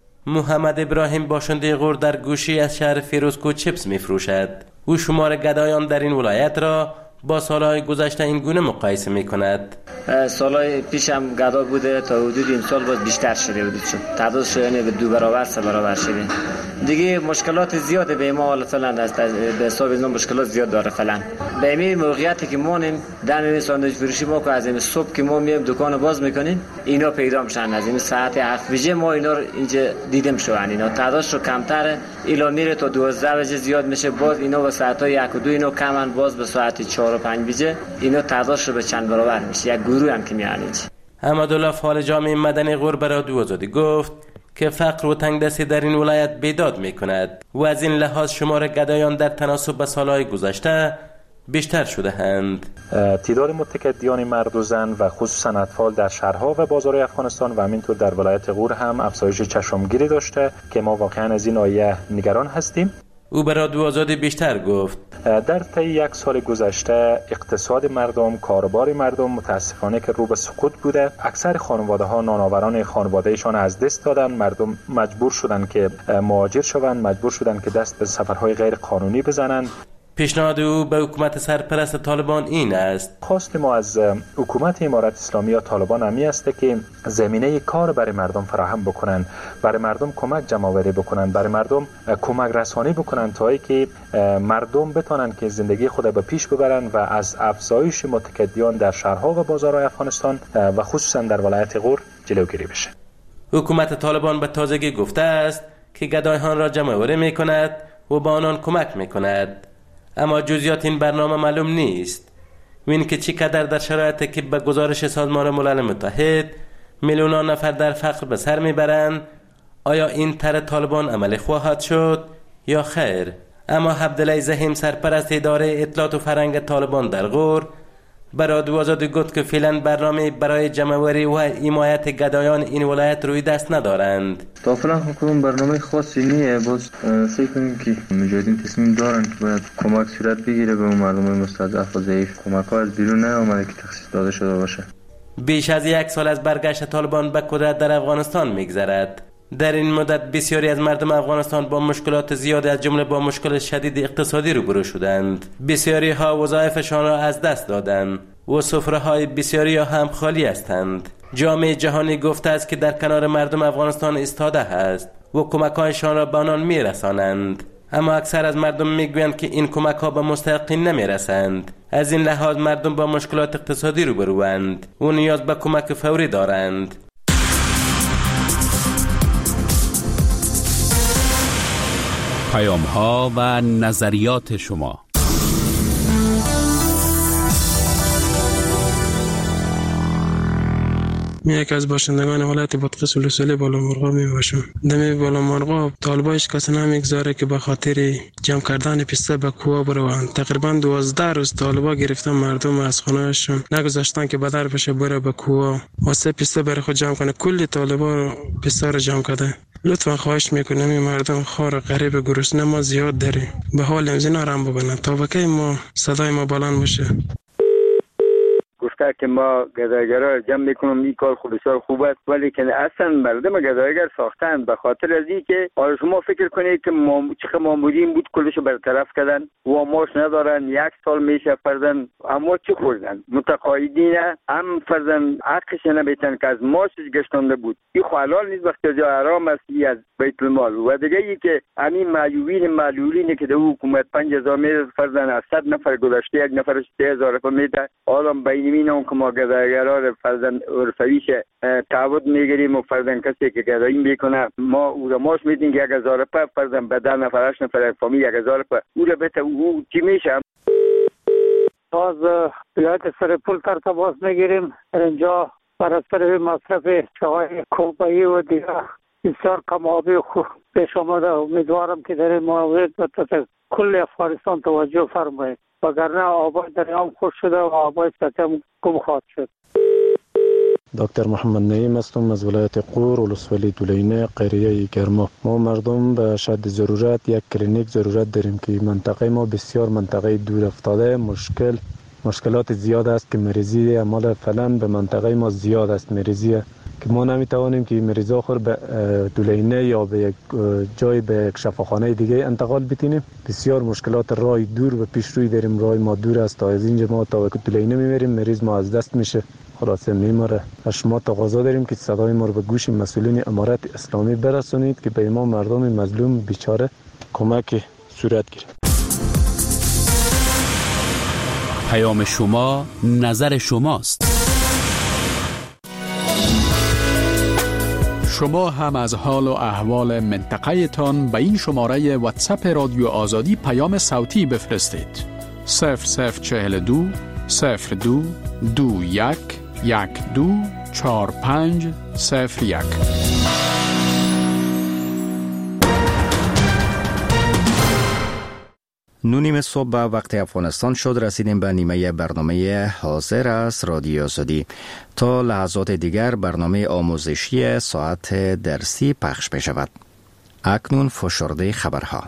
[SPEAKER 7] محمد ابراهیم باشنده غور در گوشی از شهر فیروزکوه چیپس میفروشد. او شمار گدایان در این ولایت را با سالهای گذشته این گونه مقایسه می کند.
[SPEAKER 4] سالهای پیش هم گدا بوده، تا حدود این سال باز بیشتر شده بوده، چون تعدادش یعنی به دو برابر سه برابر شده. دیگه مشکلات زیاده به ما حالا فعلا است، به حساب اینا مشکلات زیاد داره فعلا. به این موقعیتی که ما نیم در این ساندویچ فروشی ما که از این صبح که ما میایم دکان باز میکنیم اینا پیدا میشن. از این ساعت هفت بجه ما اینا رو اینجا دیدیم شوان، اینا تعدادش رو کمتره، اینا میره تا دوازده بجه زیاد میشه، باز اینا به ساعت‌های یک و دو اینا کمن، باز به ساعت چهار و پنج بجه اینا تعدادش رو به چند برابر میشه. یک گروه هم که میان اینجا.
[SPEAKER 7] احمدالله فعال جامعه مدنی غور به رادیو آزادی گفت که فقر و تنگدستی در این ولایت بیداد میکند و از این لحاظ شمار گدایان در تناسب به سالهای گذشته بیشتر شده اند.
[SPEAKER 8] تعداد متقاعدین مرد و زن و خصوصا اطفال در شهرها و بازارهای افغانستان و همینطور در ولایت غور هم افزایش چشمگیری داشته که ما واقعا از این آیه نگران هستیم.
[SPEAKER 7] او به رادیو آزادی بیشتر گفت
[SPEAKER 8] در طی یک سال گذشته اقتصاد مردم، کاربار مردم متاسفانه که رو به سقوط بوده. اکثر خانواده ها نانآوران خانوادهشان از دست دادن، مردم مجبور شدن که مهاجر شوند، مجبور شدن که دست به سفرهای غیر قانونی بزنند.
[SPEAKER 7] پیشنهاد او به حکومت سرپرست طالبان این است:
[SPEAKER 8] خواست ما از حکومت امارت اسلامی یا طالبان همی است که زمینه کار برای مردم فراهم بکنن، برای مردم کمک جمع آوری بکنن، برای مردم کمک رسانی بکنن تا اینکه مردم بتونن که زندگی خود به پیش ببرن و از افزایش متقاعدین در شهرها و بازارهای افغانستان و خصوصا در ولایت غور جلوگیری بشه.
[SPEAKER 7] حکومت طالبان به تازگی گفته است که گدایان را جمع آوری میکند و به آنان کمک میکند، اما جزئیات این برنامه معلوم نیست. و این که چقدر در شرایطی که به گزارش سازمان ملل متحد میلیونان نفر در فقر به سر میبرند، آیا این طرح طالبان عملی خواهد شد یا خیر؟ اما عبدالله زحیم سرپرست اداره اطلاعات و فرهنگ طالبان در غور به رادیو آزادی گفت که فعلا برنامه برای جمع‌آوری و حمایت گدایان این ولایت روی دست ندارند.
[SPEAKER 10] تا فعلا حکومت برنامه خاصی نیست، باز فکر کنیم که مجاهدین تصمیم دارن که باید کمک صورت بگیره به مردم مستضعف و ضعیف. کمک‌ها از بیرون نیامده که تخصیص داده شده باشه.
[SPEAKER 7] بیش از یک سال از برگشت طالبان به قدرت در افغانستان میگذرد. در این مدت بسیاری از مردم افغانستان با مشکلات زیادی از جمله با مشکل شدید اقتصادی روبرو شدند. بسیاری ها وظایفشان را از دست دادند و سفره های بسیاری ها هم خالی هستند. جامعه جهانی گفته است که در کنار مردم افغانستان ایستاده است و کمک هایشان را به آنان میرسانند، اما اکثر از مردم میگویند که این کمک ها به مستحقین نمیرسند. از این لحاظ مردم با مشکلات اقتصادی روبروند و نیاز به کمک فوری دارند.
[SPEAKER 11] پیام ها و نظریات شما.
[SPEAKER 13] من یک از باشندگان ولایت بادغیس ولسوالی بالامرغاب می باشم. دمی بالامرغاب طالبایش کسی نمیگذاره که به خاطر جمع کردن پسته به کوه بروند. تقریبا دوازده روز طالبا گرفتن مردم از خانه‌شون، نگذاشتن که بدر بشه بره به کوه واسه پسته برای خود جمع کنه. کلی طالبا پسته رو جمع کرده. لطفا خواهش میکنم این مردم خار غریب گرسنه ما زیاد داریم، به حال امزینا رم ببینن تا بکی ما صدای ما بلند باشه.
[SPEAKER 26] گفته که ما گدایگرا جمع میکنم، این کار خود بسیار خوب است، ولی که اصلا مردم گدایگر ساختن به خاطر از این که آره شما فکر کنید که ما چه مامورین بود کلشو برطرف کردن و ماش ندارن، یک سال میشه فرزن اما چی خوردن متقاعدین هم فرزن حقش نمیتن که از ماشش گشتنده بود. این حلال نیست وقتی جا حرام است از بیت المال. و دیگه ای که همین معیوبین معلولینی که در حکومت پنج هزار میده فرزن از صد نفر گذشته یک نفرش سه هزار میده، حالا بین اون که ما گدایگرا فرزن عرفویش تعهد میگیریم و فرزن کسی که گدایی میکنه ما او را ماش میدیم یک هزار پا فرزن به ده نفر هشت نفر فامیل یک هزار پا او را بهت او چی میشه.
[SPEAKER 27] از ولایت سرپول ترتباس میگیریم. اینجا بر اثر مصرف چای کوبایی و دیگر بسیار کمابی خوب پیش آمده. امیدوارم که در این مورد به کل افغانستان توجه فرمایید، وگرنه آبای دریام خوش شده و آبای سطح کم خواهد شد.
[SPEAKER 3] دکتر محمد نعیم هستم از ولایت قور، ولسوالی دولینه، قریه گرما. ما مردم به شدت ضرورت یک کلینیک ضرورت داریم که منطقه ما بسیار منطقه دور افتاده، مشکل مشکلات زیاد است که مریضی عمل فعلا به منطقه ما زیاد است مریضی که ما نمیتوانیم که مریض آخر به دولینه یا به یک جای به یک شفاخانه دیگه انتقال بتینیم. بسیار مشکلات راه دور و پیش روی داریم، راه ما دور است، تا از اینجا ما تا دولینه میبریم مریض ما از دست میشه، خلاصه میماره. شما تقاضا داریم که صدای ما رو به گوش مسئولین امارت اسلامی برسونید که به ما مردم مظلوم بیچاره کمک صورت گیره.
[SPEAKER 11] پیام شما نظر شماست. شما هم از حال و احوال منطقه تان به این شماره واتساپ رادیو آزادی پیام صوتی بفرستید. صفر صفر چهل دو صفر دو دو یک یک دو چهار پنج صفر یک.
[SPEAKER 1] نونیم صبح به وقت افغانستان شد. رسیدیم به نیمه برنامه حاضر است رادیو آزادی. تا لحظات دیگر برنامه آموزشی ساعت درسی پخش بشود. اکنون فشرده خبرها.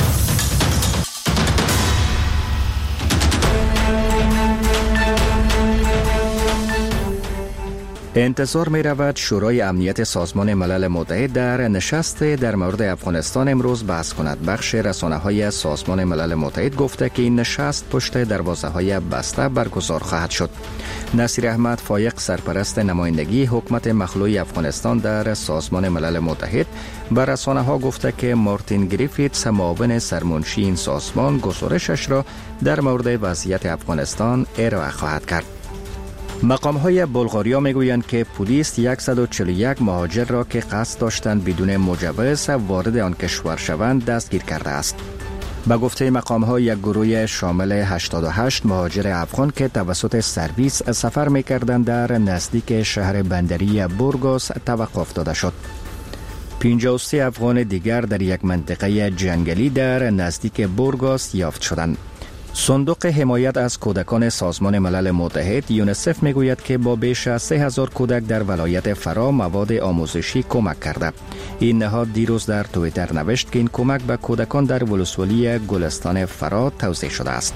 [SPEAKER 1] انتظار می رود شورای امنیت سازمان ملل متحد در نشست در مورد افغانستان امروز بحث کند. بخش رسانه های سازمان ملل متحد گفته که این نشست پشت دروازه های بسته برگزار خواهد شد. نصیر احمد فایق، سرپرست نمایندگی حکومت مخلوعی افغانستان در سازمان ملل متحد، به رسانه ها گفته که مارتین گریفیتس، معاون سرمنشی این سازمان، گزارشش را در مورد وضعیت افغانستان ارائه خواهد کرد. مقام های بلغاریا می گویند که پلیس صد و چهل و یک مهاجر را که قصد داشتند بدون مجوز وارد آن کشور شوند دستگیر کرده است. به گفته مقام ها یک گروه شامل هشتاد و هشت مهاجر افغان که توسط سرویس سفر می کردند در نزدیک شهر بندری بورگاس توقف داده شد. پنجاه و سه افغان دیگر در یک منطقه جنگلی در نزدیک بورگاس یافت شدند. صندوق حمایت از کودکان سازمان ملل متحد یونیسف میگوید که با بیش از سه هزار کودک در ولایت فرا مواد آموزشی کمک کرده. این نهاد دیروز در توییتر نوشت که این کمک به کودکان در ولسوالی گلستان فرا توزیع شده است.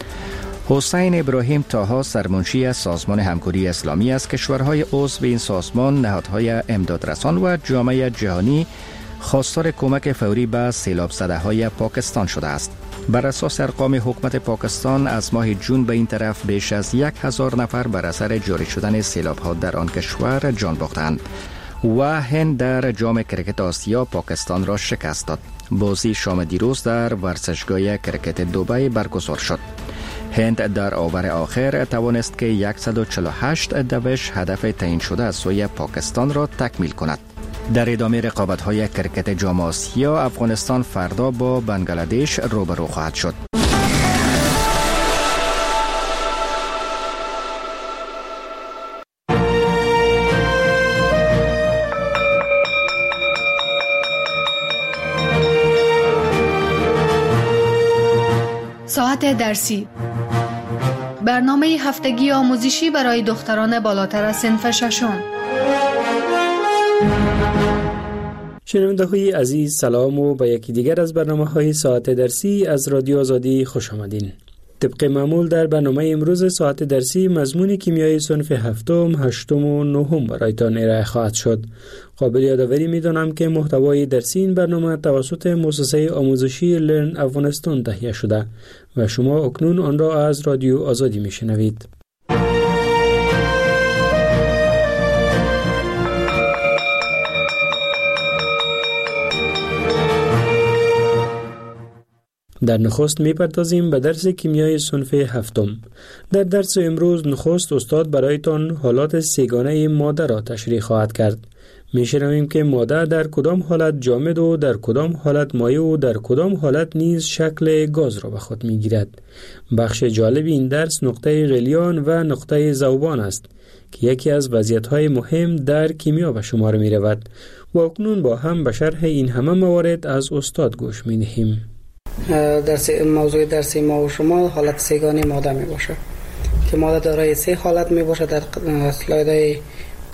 [SPEAKER 1] حسین ابراهیم طاها، سرمنشی سازمان همکاری اسلامی از کشورهای عضو این سازمان، نهادهای امدادرسان و جامعه جهانی خواستار کمک فوری به سیلاب زده های پاکستان شده است. بر اساس ارقام حکومت پاکستان از ماه جون به این طرف بیش از یک هزار نفر بر اثر جاری شدن سیلاب ها در آن کشور جان باختند و هند در جام کرکت آسیا پاکستان را شکست داد. بازی شام دیروز در ورزشگاه کرکت دبی برگزار شد. هند در اوور آخر توانست که صد و چهل و هشت دوش هدف تعیین شده از سوی پاکستان را تکمیل کند. در ادامه رقابت‌های کرکت جام آسیا، افغانستان فردا با بنگلادش روبرو خواهد شد.
[SPEAKER 12] ساعت درسی، برنامه هفتگی آموزشی برای دختران بالاتر از صنف ششم.
[SPEAKER 23] شنونده های عزیز، سلام و به یکی دیگر از برنامه های ساعت درسی از رادیو آزادی خوش آمدین. طبق معمول در برنامه امروز ساعت درسی مضمون کیمیای صنف هفتم، هشتم و نهم برایتان ارائه خواهد شد. قابل یادآوری می‌دانم که محتوای درسی این برنامه توسط مؤسسه آموزشی لرن افغانستان تهیه شده و شما اکنون آن را از رادیو آزادی میشنوید. در نخست می‌پردازیم به درس کیمیای صنف هفتم. در درس امروز نخست استاد برایتان حالات سه‌گانه ماده را تشریح خواهد کرد. می‌شنویم که ماده در کدام حالت جامد و در کدام حالت مایع و در کدام حالت نیز شکل گاز را به خود می‌گیرد. بخش جالب این درس نقطه غلیان و نقطه ذوبان است که یکی از وضعیت‌های مهم در کیمیا به شمار می‌رود و اکنون با هم به شرح این همه موارد از استاد گوش می‌دهیم.
[SPEAKER 14] درس موضوع درسی ما و شما حالت سه‌گانه ماده می باشه که ماده دارای سه حالت می باشه. در اسلایدهای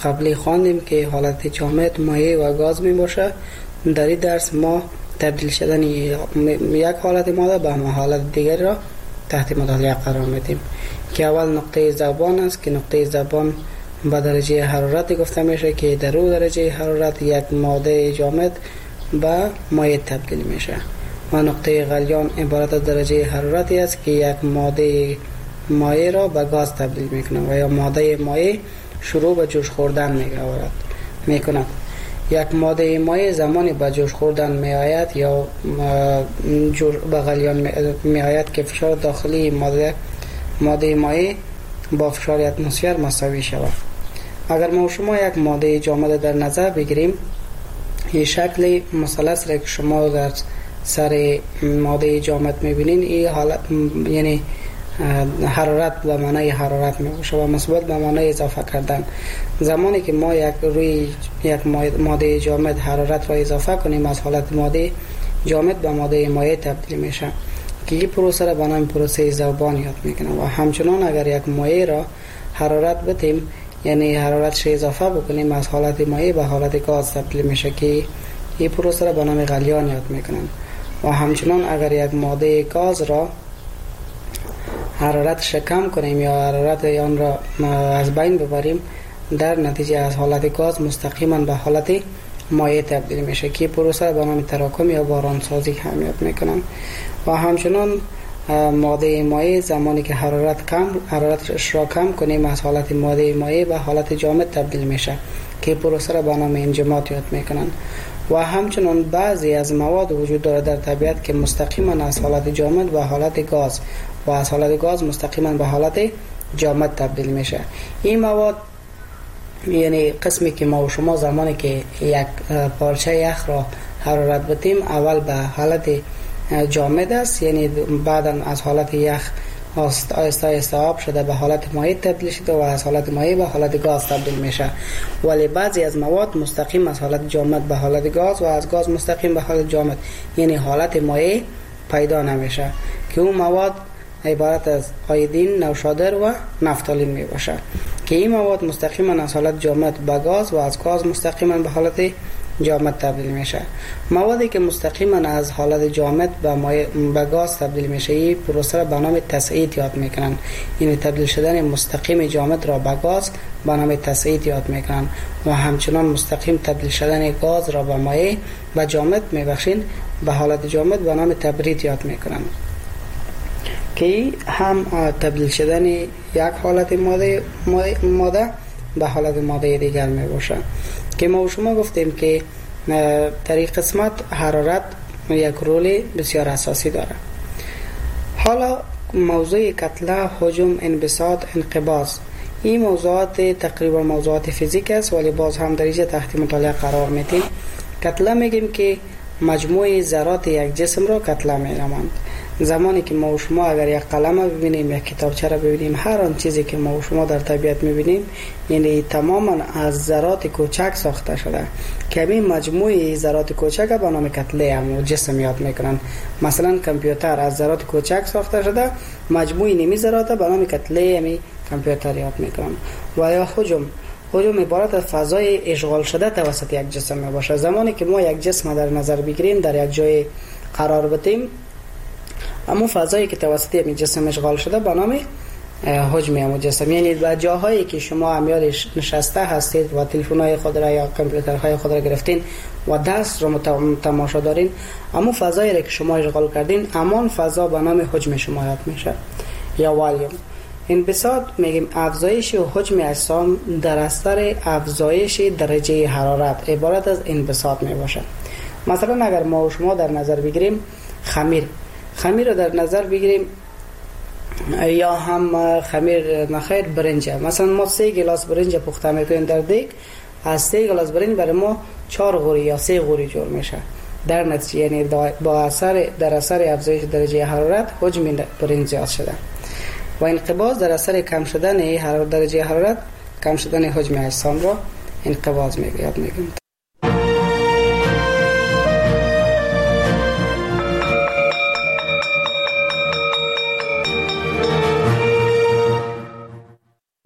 [SPEAKER 14] قبلی خواندیم که حالت جامد مایع و گاز می باشه. در این درس ما تبدیل شدن یک حالت ماده به حالت دیگر را تحت مطالعه قرار میدیم که اول نقطه زبان است که نقطه زبان با درجه حرارت گفته میشه که در او درجه حرارت یک ماده جامد به مایع تبدیل میشه و نقطه غلیان عبارت از درجه حرارتی است که یک ماده مایع را به گاز تبدیل میکنه و یا ماده مایع شروع به جوش خوردن میگوارد میکند. یک ماده مایع زمانی به جوش خوردن میآید یا به غلیان میآید که فشار داخلی ماده ماده مایع با فشار اتمسفر مساوی شود. اگر ما شما یک ماده جامد در نظر بگیریم، این شکل مثلث را که شما در سر ماده جامد میبینین، این حالت یعنی حرارت به معنای حرارت میباشه و مثبت به معنای اضافه کردن. زمانی که ما یک روی یک ماده جامد حرارت را اضافه کنیم، از حالت ماده جامد به ماده مایع تبدیل میشه که این پروسه را به نام پروسه ذوبان یاد میکنه. و همچنان اگر یک مایع را حرارت بدیم، یعنی حرارتش اضافه بکنیم، از حالت مایع به حالت گاز تبدیل میشه که این پروسه را به نام غلیان یاد میکنن. و همچنان اگر یک ماده گاز را حرارتش کم کنیم یا حرارت آن را از بین ببریم، در نتیجه از حالت گاز مستقیما به حالت مایع تبدیل میشه که پروسه را به نام تراکم یا بارانسازی هم یاد میکنن. و همچنان ماده مایع زمانی که حرارت کم حرارتش را کم کنیم، از حالت ماده مایع به حالت جامد تبدیل میشه که پروسه را به نام انجماد یاد میکنن. و همچنان بعضی از مواد وجود داره در طبیعت که مستقیما از حالت جامد به حالت گاز و از حالت گاز مستقیما به حالت جامد تبدیل میشه. این مواد یعنی قسمی که ما و شما زمانی که یک پارچه یخ را حرارت بدیم، اول به حالت جامد است، یعنی بعدا از حالت یخ آهسته آهسته آب شده به حالت مایع تبدیل شده و از حالت مایع به حالت گاز تبدیل میشه. ولی بعضی از مواد مستقیم از حالت جامد به حالت گاز و از گاز مستقیم به حالت جامد، یعنی حالت مایع پیدا نمیشه که اون مواد عبارت از آیودین، نوشادر و نفتالین می باشه که این مواد مستقیما از حالت جامد به گاز و از گاز مستقیما به حالت جامد تبدیل میشه. موادی که مستقیما از حالت جامد به به گاز تبدیل میشه، این پروسه را به نام تصعید یاد میکنن. یعنی تبدیل شدن مستقیم جامد را به گاز به نام تصعید یاد میکنن و همچنان مستقیم تبدیل شدن گاز را به مایع و جامد میبخشین به حالت جامد به نام تبرید یاد میکنن که هم تبدیل شدن یک حالت ماده ماده به حالت ماده دیگر می باشه. که ما و شما گفتیم که در این قسمت حرارت یک رول بسیار اساسی داره. حالا موضوع کتله، حجم، انبساط، انقباض، این موضوعات تقریبا موضوعات فیزیک است ولی باز هم در اینجا تحت مطالعه قرار میدیم. کتله میگیم که مجموع ذرات یک جسم را کتله می‌نامند. زمانی که ما و شما اگر یک قلم ببینیم، یک کتابچه را ببینیم، هر آن چیزی که ما و شما در طبیعت می‌بینیم یعنی تماما از ذرات کوچک ساخته شده که این مجموعه ذرات کوچک به نام کتله هم جسم یاد میکنن. مثلا کامپیوتر از ذرات کوچک ساخته شده، مجموعه نیمی ذرات به نام کتله همی کامپیوتر یاد میکنن. و یا حجم، حجم عبارت از فضای اشغال شده توسط یک جسم می باشه. زمانی که ما یک جسم در نظر بگیریم، در یک جای قرار بدیم، اما فضایی که توسط این جسم اشغال شده به نام حجم همون جسم، یعنی در جاهایی که شما امیالش نشسته هستید و تلفن‌های خود را یا کامپیوترهای خود را گرفتین و دست را تماشا دارین، اما فضایی را که شما اشغال کردین، همان فضا به نام حجم شما یاد میشه یا والیوم. انبساط میگیم افزایش حجم اجسام در اثر افزایش درجه حرارت، عبارت از انبساط می باشه. مثلا اگر ما و شما در نظر بگیریم خمیر خمیر رو در نظر بگیریم یا هم خمیر نخیر برنج، مثلا ما سه گلاس برنج پخته میکنیم در دیگ، از سه گلاس برنج برای ما چهار غوری یا سه غوری جور میشه. در نتیجه یعنی با اثر در اثر افزایش درجه حرارت حجم برنج زیاد شده. و انقباض در اثر کم شدن درجه حرارت کم شدن حجم اجسام را انقباض میگوید میگیم.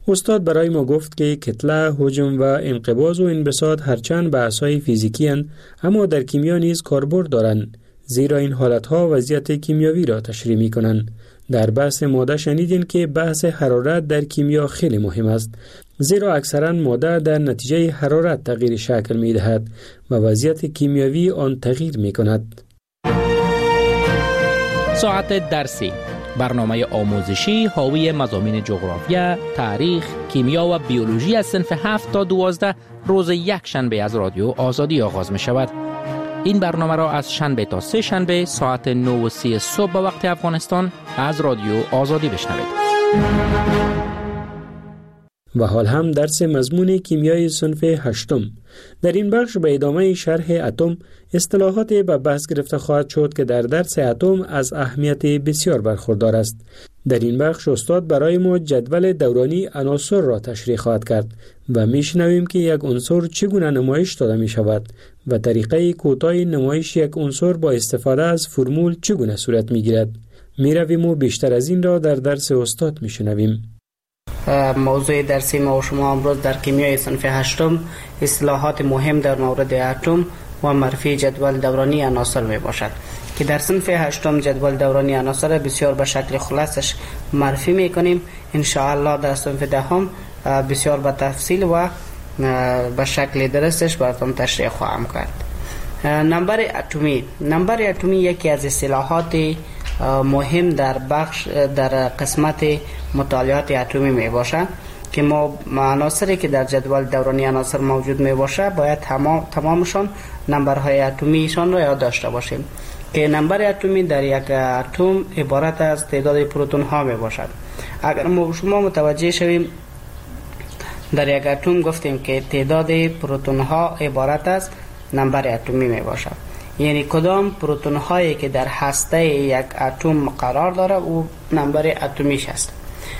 [SPEAKER 23] استاد برای ما گفت که کتله، حجم و انقباض و انبساط هرچند بحث‌های فیزیکی اند، اما در کیمیا نیز کاربرد دارند، زیرا این حالتها وضعیت کیمیاوی را تشریح می‌کنند. در بحث ماده شنیدین که بحث حرارت در کیمیا خیلی مهم است، زیرا اکثرا ماده در نتیجه حرارت تغییر شکل می‌دهد و وضعیت کیمیاوی آن تغییر می‌کند.
[SPEAKER 19] ساعت درسی، برنامه آموزشی حاوی مضامین جغرافیا، تاریخ، کیمیا و بیولوژی از صنف هفت تا دوازده روز یک شنبه از رادیو آزادی آغاز می شود. این برنامه را از شنبه تا سه شنبه ساعت نه و سی صبح به وقت افغانستان از رادیو آزادی بشنوید.
[SPEAKER 23] و حال هم درس مضمون کیمیای صنف هشتم. در این بخش به ادامه شرح اتم اصطلاحات به بحث گرفته خواهد شد که در درس اتم از اهمیت بسیار برخوردار است. در این بخش استاد برای ما جدول دورانی عناصر را تشریح خواهد کرد و میشنویم که یک عنصر چگونه نمایش داده می شود و طریقه کوتاه نمایش یک عنصر با استفاده از فرمول چگونه صورت می گیرد. می رویم و بیشتر از این را در درس استاد می شنویم.
[SPEAKER 14] موضوع درسی ما و شما امروز در کیمیای صنف هشتم اصطلاحات مهم در مورد اتم و معرفی جدول دورانی عناصر می باشد که در صنف هشتم جدول دورانی عناصر بسیار به شکل خلاصش معرفی می کنیم. ان شاء الله در صنف دهم بسیار به تفصیل و به شکل درستش براتون تشریح خواهم کرد. نمبر اتمی نمبر اتمی یکی از اصطلاحات مهم در بخش در قسمت مطالعات اتمی می باشد که ما عناصری که در جدول دورانی عناصر موجود می باشه باید تمام تمامشان نمبرهای اتمیشان را یاد داشته باشیم که نمبر اتمی در یک اتم عبارت از تعداد پروتون ها می باشد. اگر ما شما متوجه شویم در یک اتم گفتیم که تعداد پروتون ها عبارت از نمبر اتمی می باشد، یعنی کدام پروتون هایی که در هسته یک اتم قرار داره او نمبر اتمیش است.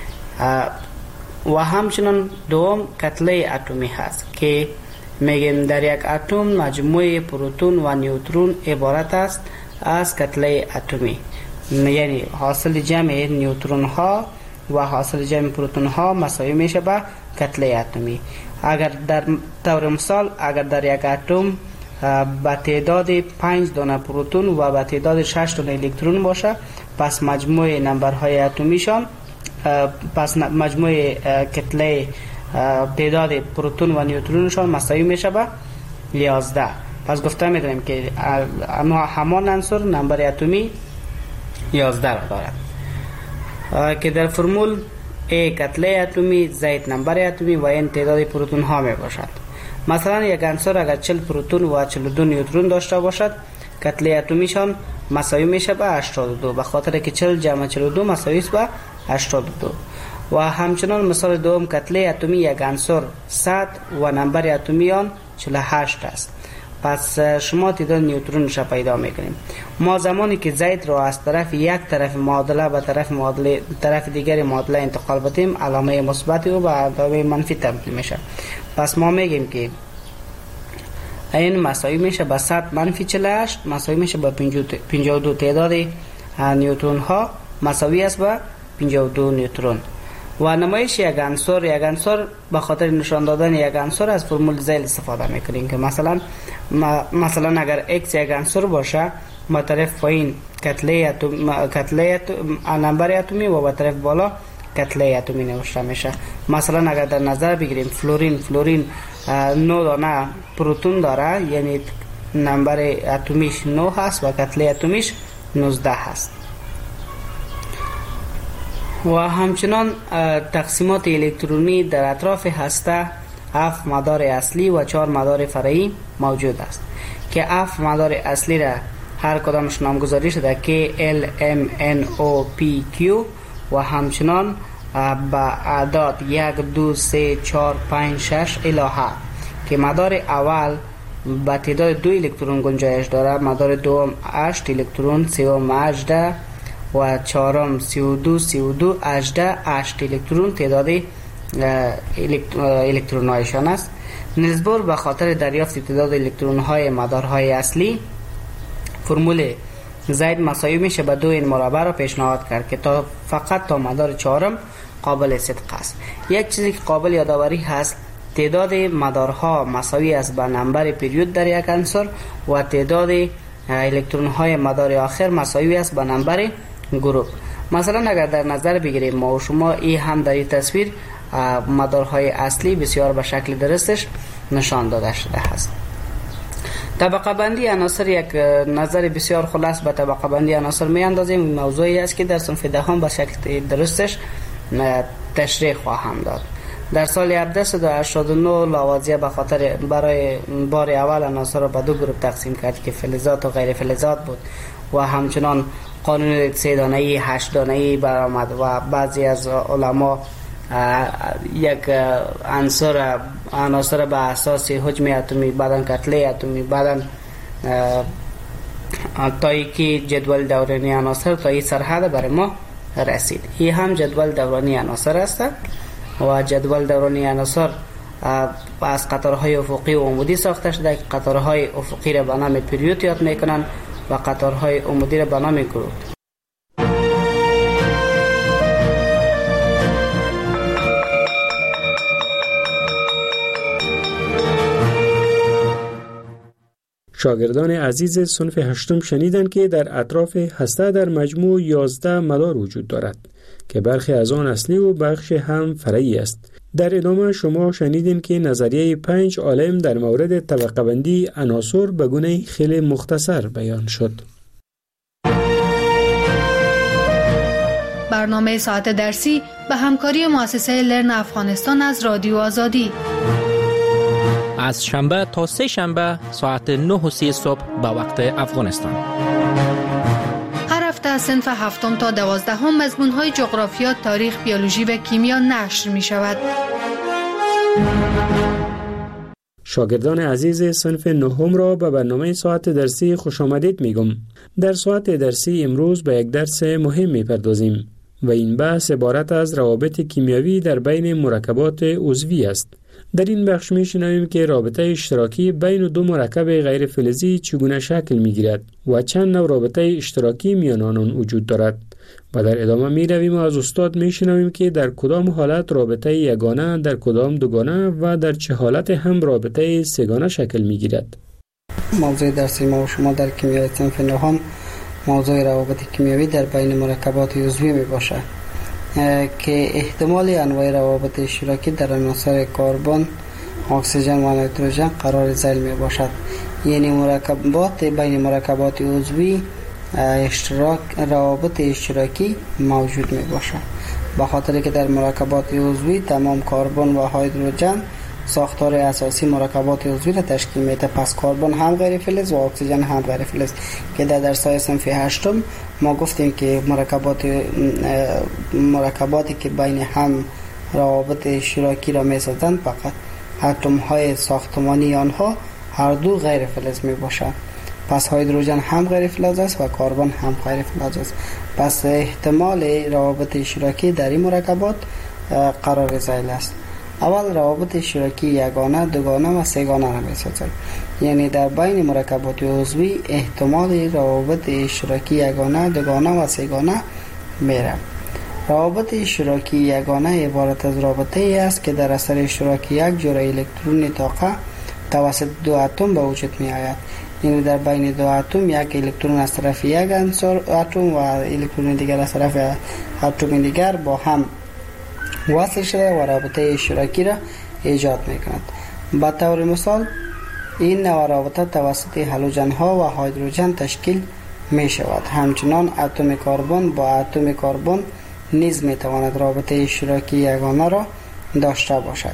[SPEAKER 14] و همچنین دوم کتله اتمی هست که میگیم در یک اتم مجموعه پروتون و نیوترون عبارت است از کتله اتمی، یعنی حاصل جمع نیوترون ها و حاصل جمع پروتون ها مساوی میشه به کتله اتمی. اگر در طور مثال اگر در یک اتم با تعداد پنج دانه پروتون و با تعداد شش دانه الکترون باشه، پس مجموع نمبرهای اتمیشان پس مجموع کتله تعداد پروتون و نیوترونشان مساوی میشه به یازده. پس گفته میدونیم که همان عنصر نمبر اتمی یازده را دارد که در فرمول A کتله اتمی، زائد نمبر اتمی و این تعداد پروتون ها می باشد. مثلا یک عنصر اگر چهل پروتون و چهل و دو نیوترون داشته باشد، کتله اتمیشان مساوی میشه به هشتاد و دو، به خاطر که چهل جمع چهل و دو مساوی است به هشتاد و دو. و همچنان مثال دوم کتله اتمی یک عنصر صد و نمبر اتمی آن چهل و هشت است. پس شما تعداد نیوترونش پیدا میکنیم. ما زمانی که زید را از طرف یک طرف معادله به طرف معادله طرف دیگر معادله انتقال بدیم، علامه مثبت و به علامه منفی تبدیل میشه. پس ما میگیم که این مساوی میشه به صد منفی چهل و هشت مساوی میشه به پنجاه و دو. تعداد نیوترون ها مساوی است به پنجاه و دو نیوترون. و نمایش یک عنصر یک عنصر به خاطر نشان دادن یک عنصر از فرمول زیل استفاده میکنیم که مثلا مثلا اگر x یک عنصر باشه، با طرف پایین کتله اتم کتله نمبر اتمی و با طرف بالا کتله اتمی نوشته میشه. مثلا اگر در نظر بگیریم فلورین فلورین نه دانه پروتون داره، یعنی نمبر اتمیش نه هست و کتله اتمیش نوزده هست. و همچنان تقسیمات الکترونی در اطراف هسته هفت مدار اصلی و چهار مدار فرعی موجود است که هفت مدار اصلی را هر کدامش نامگذاری شده که L, M, N, O, P, Q و همچنان با اعداد یک، دو، سه، چهار، پنج، شش الی هفت که مدار اول با تعداد دو الکترون گنجایش داره، مدار دوم هشت الکترون، سوم هجده و چهارم سی و دو سی و دو هجده هشت الکترون تعداد الکترون هایشان است. نسبت به خاطر دریافت تعداد الکترون های مدارهای اصلی، فرمول زید مساوی میشه به دو این مربع را پیشنهاد کرد که تا فقط تا مدار چهارم قابل صدق است. یک چیزی که قابل یادآوری هست، تعداد مدارها مساوی است با نمبر پریود در یک عنصر و تعداد الکترون های مدار آخر مساوی است با نمبر گروپ. مثلا اگر در نظر بگیریم ما و شما، این هم در این تصویر مدارهای اصلی بسیار به شکل درستش نشان داده شده است. طبقه بندی عناصر یک نظر بسیار خلاص به طبقه بندی عناصر می اندازیم. موضوعی است که در صنف دهم به شکل درستش تشریح خواهم داد. در سال هزار و هفتصد و هشتاد و نه لاوازیه به خاطر برای بار اول عناصر را به دو گروه تقسیم کرد که فلزات و غیر فلزات بود و همچنان قانون سه دانه‌ای هشت دانه‌ای برآمد و بعضی از علما یک عنصر عناصر به اساس حجم اتمی، بعدن کتله اتمی، بعدن تایی که جدول دورانی عناصر تا این سرحد برای ما رسید. این هم جدول دورانی عناصر است و جدول دورانی عناصر از قطارهای افقی و عمودی ساخته شده که قطارهای افقی را به نام پریود یاد میکنن و قطارهای عمودی را به نام گروپ.
[SPEAKER 23] شاگردان عزیز صنف هشتم شنیدند که در اطراف هسته در مجموع یازده مدار وجود دارد که برخی از آن اصلی و بخش هم فرعی است. در ادامه شما شنیدین که نظریه پنج عالم در مورد طبقه بندی عناصر به گونه خیلی مختصر بیان شد.
[SPEAKER 12] برنامه ساعت درسی به همکاری مؤسسه لرن افغانستان از رادیو آزادی.
[SPEAKER 19] از شنبه تا سه شنبه ساعت نه و سی صبح به وقت افغانستان.
[SPEAKER 12] هر هفته از صنف هفتم تا دوازدهم مضمون‌های جغرافیا، تاریخ، بیولوژی و کیمیا نشر می شود.
[SPEAKER 23] شاگردان عزیز صنف نهم را به برنامه ساعت درسی خوش آمدید می گم. در ساعت درسی امروز به یک درس مهم می پردازیم و این بحث عبارت از روابط کیمیایی در بین مرکبات عضوی است. در این بخش می شنویم که رابطه اشتراکی بین دو مرکب غیر فلزی چگونه شکل می گیرد و چند نوع رابطه اشتراکی میان آنان وجود دارد و در ادامه می رویم و از استاد می شنویم که در کدام حالت رابطه یگانه، در کدام دوگانه و در چه حالت هم رابطه سه‌گانه شکل می گیرد.
[SPEAKER 14] موضوع درسی ما و شما در کیمیای صنف نهم موضوع روابط کیمیایی در بین مرکبات عضوی می باشد که احتمال انواع روابط اشتراکی در عناصر کربن، اکسیژن و نیتروژن قرار ذیل می باشد. یعنی مرکبات بین مرکبات عضوی اشتراک روابط اشتراکی موجود می باشد، به خاطر که در مرکبات عضوی تمام کربن و هیدروژن ساختار اساسی مرکبات عضوی را تشکیل میده. پس کربن هم غیر فلز و اکسیژن هم غیر فلز که در درس‌های صنف هشتم ما گفتیم که مرکبات مرکباتی که بین هم روابط اشتراکی را میسازند فقط اتم های ساختمانی آنها هر دو غیر فلز می باشند. پس هیدروژن هم غیر فلز است و کربن هم غیر فلز است. پس احتمال روابط اشتراکی در این مرکبات قرار ذیل است. اول روابط اشتراکی یگانه، دوگانه و سه‌گانه را می‌سازند. یعنی در بین مرکبات عضوی احتمال روابط اشتراکی یگانه، دوگانه و سه‌گانه میره. روابط اشتراکی یگانه عبارت از رابطه ای است که در اثر اشتراک یک جور الکترون طاقه توسط دو اتم به وجود می آید. یعنی در بین دو اتم یک الکترون از طرف یک عنصر اتم و الکترون دیگر از طرف اتم دیگر با هم وصل شده و رابطه اشتراکی را ایجاد می کند. به طور مثال این نوع رابطه توسط هالوژن ها و هیدروژن تشکیل می شود. همچنان اتم کربن با اتم کربن نیز می تواند رابطه اشتراکی یگانه را داشته باشد.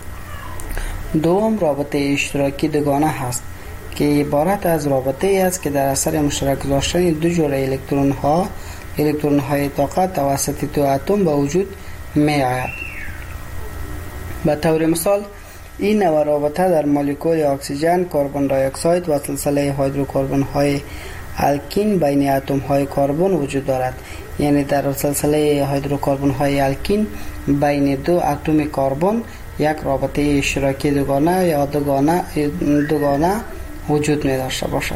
[SPEAKER 14] دوم رابطه اشتراکی دوگانه هست که عبارت از رابطه ای است که در اثر مشترک گذاشتن دو جور الکترون ها الکترون های طاقه توسط دو اتم به وجود می آید. به طور مثال این نوع رابطه در مولکول اکسیژن، کربن دی اکساید و سلسله هیدروکربن های الکین بین اتم های کربن وجود دارد. یعنی در سلسله هیدروکربن های الکین بین دو اتم کربن یک رابطه اشتراکی دوگانه یا دوگانه دوگانه وجود می داشته باشد.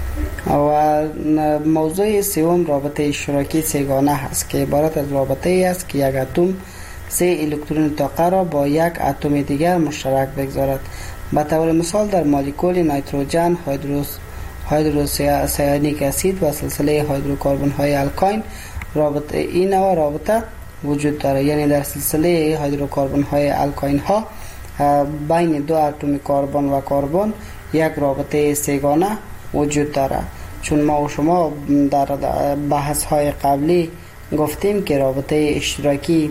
[SPEAKER 14] و موضوع سوم رابطه اشتراکی سه‌گانه است که عبارت از رابطه ای است که یک اتم سه الکترون طاقه را با یک اتم دیگر مشترک بگذارد. به طور مثال در مولکول نیتروژن، هیدروس هیدروسیانیک اسید و سلسله هیدروکربن های الکاین رابطه این نوع رابطه وجود دارد. یعنی در سلسله هیدروکربن های الکاین ها بین دو اتم کربن و کربن یک رابطه سه‌گانه وجود دارد. چون ما و شما در بحث های قبلی گفتیم که رابطه اشتراکی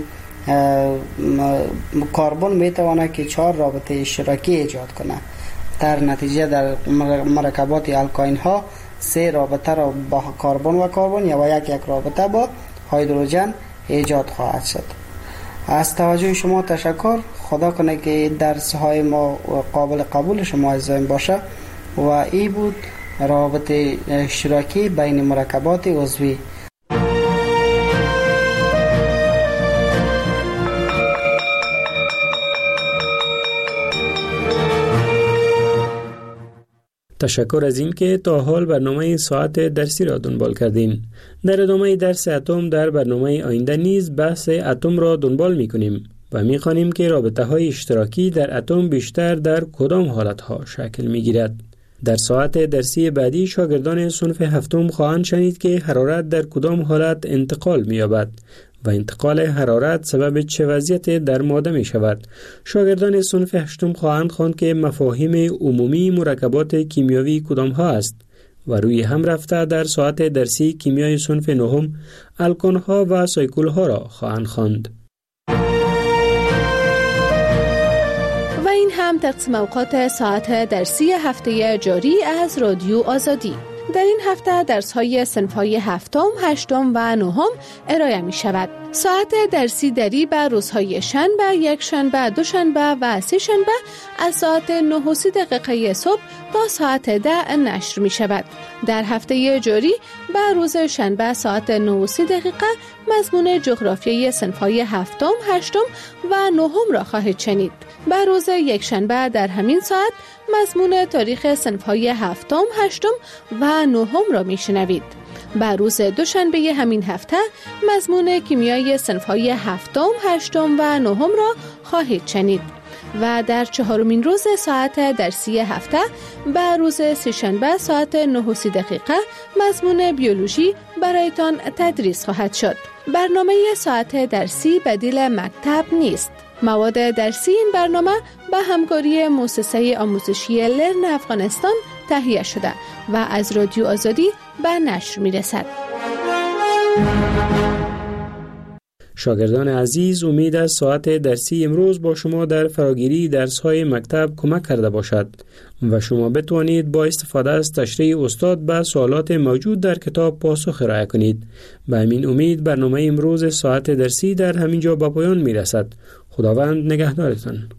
[SPEAKER 14] کربن میتواند که چهار رابطه اشتراکی ایجاد کنه. در نتیجه در مرکبات الکاین ها سه رابطه را با کربن و کربن یا یک یک رابطه با هیدروژن ایجاد خواهد شد. از توجه شما تشکر. خدا کنه که درس های ما قابل قبول شما عزیزان باشه و این بود رابطه اشتراکی بین مرکبات عضوی.
[SPEAKER 23] تشکر از این که تا حال برنامه ساعت درسی را دنبال کردین. در ادامه درس اتم در برنامه آینده نیز بحث اتم را دنبال می کنیم و می خوانیم که رابطه های اشتراکی در اتم بیشتر در کدام حالت ها شکل می گیرد. در ساعت درسی بعدی شاگردان صنف هفتم خواهند شنید که حرارت در کدام حالت انتقال می یابد و انتقال حرارت سبب چه وضعیت در ماده می شود. شاگردان صنف هشتم خواهند خواند که مفاهیم عمومی مرکبات کیمیاوی کدام ها است و روی هم رفته در ساعت درسی کیمیای صنف نهم الکان ها و سایکل ها را خواهند خواند.
[SPEAKER 6] و این هم تقسیم اوقات ساعت درسی هفته جاری از رادیو آزادی. در این هفته درس‌های صنف‌های هفتم، هشتم و نهم ارائه می‌شود. ساعت درسی دری به روزهای شنبه، یک شنبه، دو شنبه و سه شنبه از ساعت نه و سی دقیقه صبح تا ساعت ده نشر می‌شود. در هفته جاری به روز شنبه ساعت نه و سی دقیقه مضمون جغرافیای صنف‌های هفتم، هشتم و نهم را خواهید شنید. به روز یک شنبه در همین ساعت مضمون تاریخ صنف‌های هفتم، هشتم و نهم را میشنوید. به روز دوشنبه همین هفته مضمون کیمیای صنف‌های هفتم، هشتم و نهم را خواهید شنید. و در چهارمین روز ساعت درسی هفته به روز سه‌شنبه ساعت نه و سی دقیقه مضمون بیولوژی برایتان تدریس خواهد شد. برنامه ساعت درسی بدیل مکتب نیست. مواد درسی این برنامه به همکاری مؤسسه آموزشی لرن افغانستان تهیه شده و از رادیو آزادی به نشر می رسد.
[SPEAKER 23] شاگردان عزیز، امید از ساعت درسی امروز با شما در فراگیری درس‌های مکتب کمک کرده باشد و شما بتوانید با استفاده از تشریح استاد به سوالات موجود در کتاب پاسخ ارائه کنید. به همین امید برنامه امروز ساعت درسی در همین جا به پایان می رسد. خداوند نگهدارتان.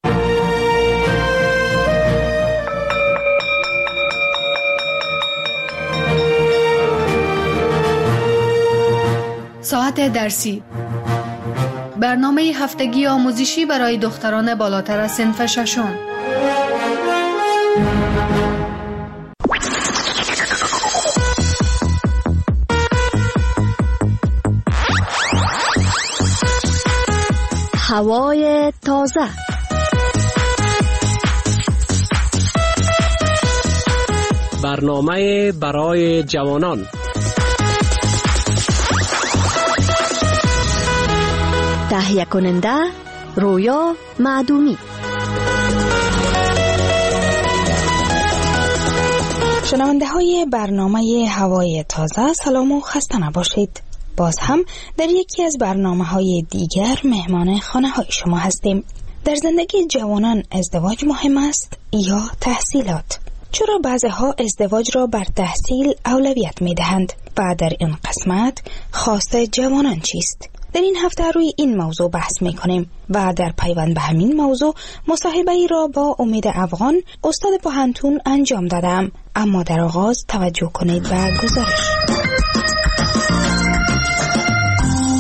[SPEAKER 12] ساعت درسی، برنامه هفتگی آموزشی برای دختران بالاتر از صنف ششم.
[SPEAKER 15] هوای تازه، برنامه برای جوانان، تهیه کننده رویا معدومی.
[SPEAKER 16] شنونده های برنامه هوای تازه، سلام و خسته نباشید. باز هم در یکی از برنامه های دیگر مهمان خانه های شما هستیم. در زندگی جوانان ازدواج مهم است یا تحصیلات؟ چرا بعضی ها ازدواج را بر تحصیل اولویت می دهند و در این قسمت خواست جوانان چیست؟ در این هفته روی این موضوع بحث می کنیم و در پیوند به همین موضوع مصاحبه ای را با امید افغان استاد پوهنتون انجام دادم. اما در آغاز توجه کنید به گزارش.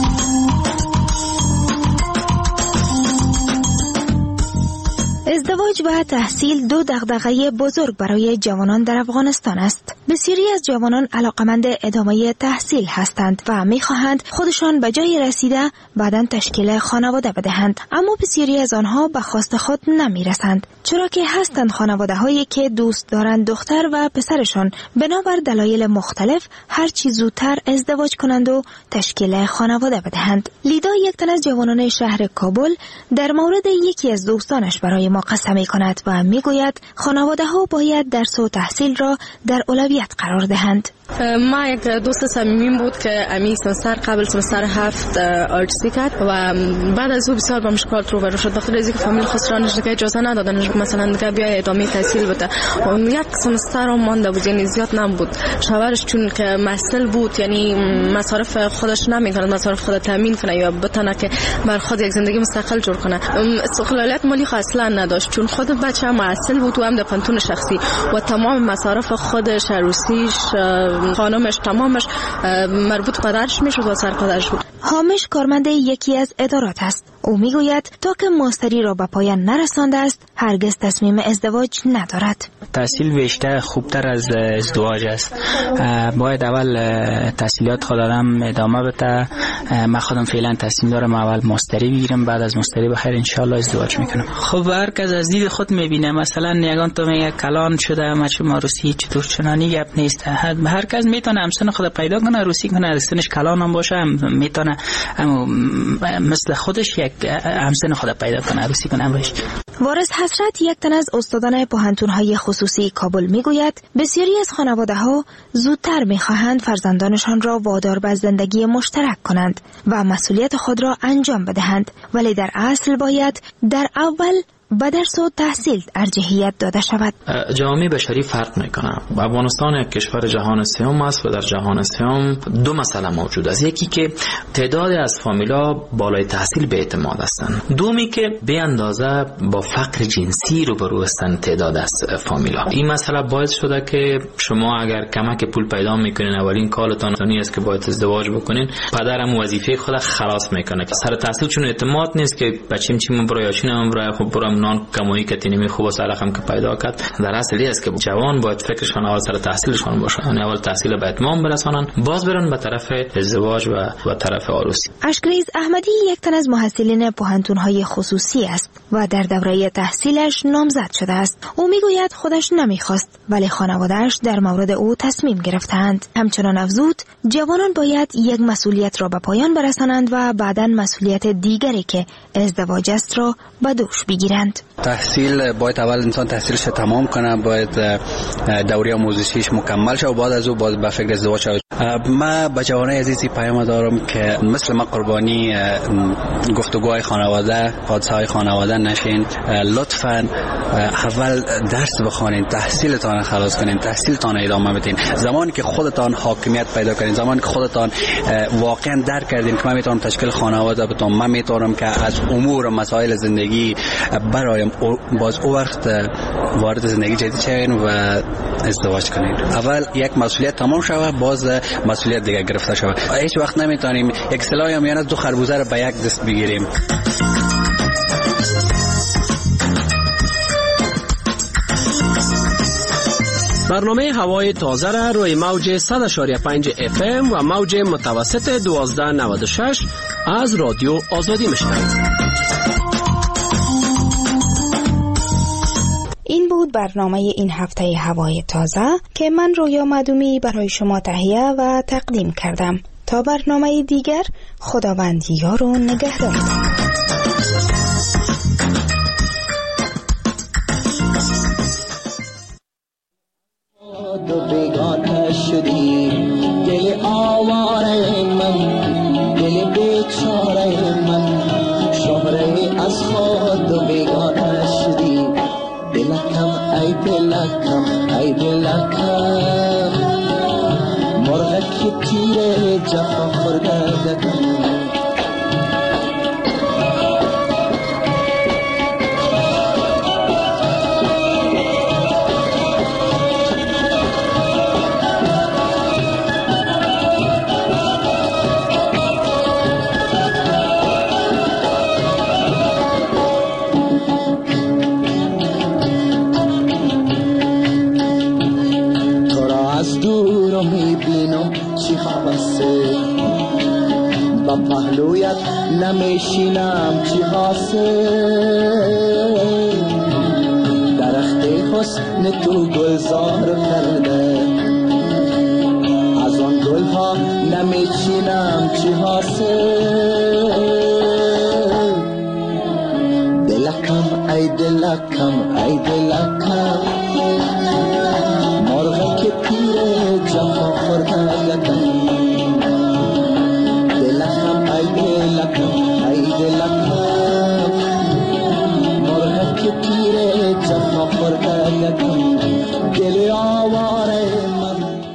[SPEAKER 16] ازدواج ازدواج و تحصیل دو دغدغه بزرگ برای جوانان در افغانستان است. بسیاری از جوانان علاقمند ادامه تحصیل هستند و می‌خواهند خودشان به جای رسیده بعداً تشکیل خانواده بدهند، اما بسیاری از آنها به خواست خود نمی‌رسند، چرا که هستند خانواده‌هایی که دوست دارند دختر و پسرشان بنابر دلایل مختلف هر چی زودتر ازدواج کنند و تشکیل خانواده بدهند. لیدا، یک تن از جوانان شهر کابل، در مورد یکی از دوستانش برای ما قصه می‌کند و می‌گوید خانواده‌ها باید درس و تحصیل را در اولویت قرار دهند.
[SPEAKER 17] ما یک دوست صمیمیم بود که امی سمستر قبل سمستر هفت آرتسی کرد و بعد از او بسیار با مشکلات روبرو شد، بخاطر از اینکه فامیل خسرانش دیگه اجازه ندادن مثلا دیگه بیا ادامه تحصیل بده. و یک سمستر هم مانده بود، یعنی زیاد نبود. شوهرش چون که مسئول بود، یعنی مصارف خودش نمی‌تونه مصارف خود تامین کنه یا بتونه که بر خود یک زندگی مستقل جور کنه. استقلالیت مالی اصلا نداشت، چون خود بچه مسئول بود و هم در پنتون شخصی و تمام مصارف خودش، عروسیش، خانمش، تمامش مربوط پدرش میشد و سرپدرش بود.
[SPEAKER 16] حامش کارمند یکی از ادارات است. او میگوید تا که ماستری را به پایان نرسانده است هرگز تصمیم ازدواج ندارد.
[SPEAKER 18] تحصیل بیشتر خوبتر از ازدواج است. باید اول تحصیلات خود آدم ادامه بده. من خودم فعلا تصمیم دارم اول ماستری بگیرم، بعد از ماستری بخیر ان شاء الله ازدواج میکنم. خب هر کس از دید خود میبینه. مثلا یگان تو میگه کلان شده مچ ماروسی چطور چنانی گپ نیست. هر کس میتونه همسن خود پیدا کنه، روسی کنه، رستنش کلان هم باشه میتونه مثل خودش یک همسن خود پیدا کنه، عروسی کنه باشه.
[SPEAKER 16] وارث حسرت، یک تن از استادان پوهنتون‌های خصوصی کابل میگوید بسیاری از خانواده‌ها زودتر می‌خواهند فرزندانشان را وادار به زندگی مشترک کنند و مسئولیت خود را انجام بدهند، ولی در اصل باید در اول به درس و تحصیل ارجحیت داده شود.
[SPEAKER 20] جامعه بشری فرق میکنه. افغانستان یک کشور جهان سوم است و در جهان سوم دو مسئله موجود است. یکی که تعداد از فامیلا بالای تحصیل به اعتماد هستند، دومی که به اندازه با فقر جنسی روبرو هستند تعداد از فامیلا. این مسئله باعث شده که شما اگر کمک پول پیدا میکنین اولین کارتان این است که باید ازدواج بکنین، پدرم وظیفه خود خلاص میکنه که سر تحصیل چون اعتماد نیست که بچیم چیم برای چینم برای خب برام نان کمایی که تینمی خوب است علاقم که پیدا کرد. در اصل است که جوان باید فکرشان اول سر تحصیلشان باشه، یعنی اول تحصیل به اتمام برسانن، باز برن به طرف ازدواج و به طرف عروسی.
[SPEAKER 16] اشکریز احمدی یک تن از محصلین پوهنتون‌های خصوصی است و در دوره تحصیلش نامزد شده است. او میگوید خودش نمیخواست ولی خانواده‌اش در مورد او تصمیم گرفتند. همچنان افزود جوانان باید یک مسئولیت را به پایان برسانند و بعداً مسئولیت دیگری که ازدواج است را به دوش بگیرند.
[SPEAKER 21] تحصیل باید اول انسان تحصیلش تمام کنه، باید دوره آموزشیش مکمل شه و بعد از او باید به فکر ازدواج شه. من به جوانای عزیزی پیام دارم که مثل ما قربانی گفتگوهای خانواده، حادثه‌های خانواده نشین. لطفاً اول درس بخونین، تحصیلتان خلاص کنین، تحصیلتان ادامه بدین. زمانی که خودتان حاکمیت پیدا کنین، زمانی که خودتان واقعا درک کردین که من میتونم تشکیل خانواده بدم، من میتونم که از امور و مسائل زندگی برایم باز او وقت وارد زندگی جدید شوین و ازدواج کنین. اول یک مسئولیت تمام شوه، باز مسئولیت دیگه گرفته شوه. هیچ وقت نمیتونیم یک سلاح یا میان از دو خربوزه رو به یک دست بگیریم.
[SPEAKER 15] برنامه هوای تازه را روی موج صد و پنج اف ام و موج متوسط دوازده نود و شش از رادیو آزادی میشنوید.
[SPEAKER 16] این بود برنامه این هفته هوای تازه که من رویا مدومی برای شما تهیه و تقدیم کردم. تا برنامه دیگر، خداوند یار و نگهدارتان.
[SPEAKER 22] دو بیگانه شدی دل آواره من، دل بیچاره من، شهره از خود دو بیگانه شدی. دلکم ای دلکم ای دلکم، مرغ که تیر جفا خورده دکم. دور رو میبینم چی حواسه با پهلویت نمیشینم چی حاصل درخت حسن تو گلزار کرده از آن گلها نمیچینم چی حاصل دلکم ای دلکم ای دلکم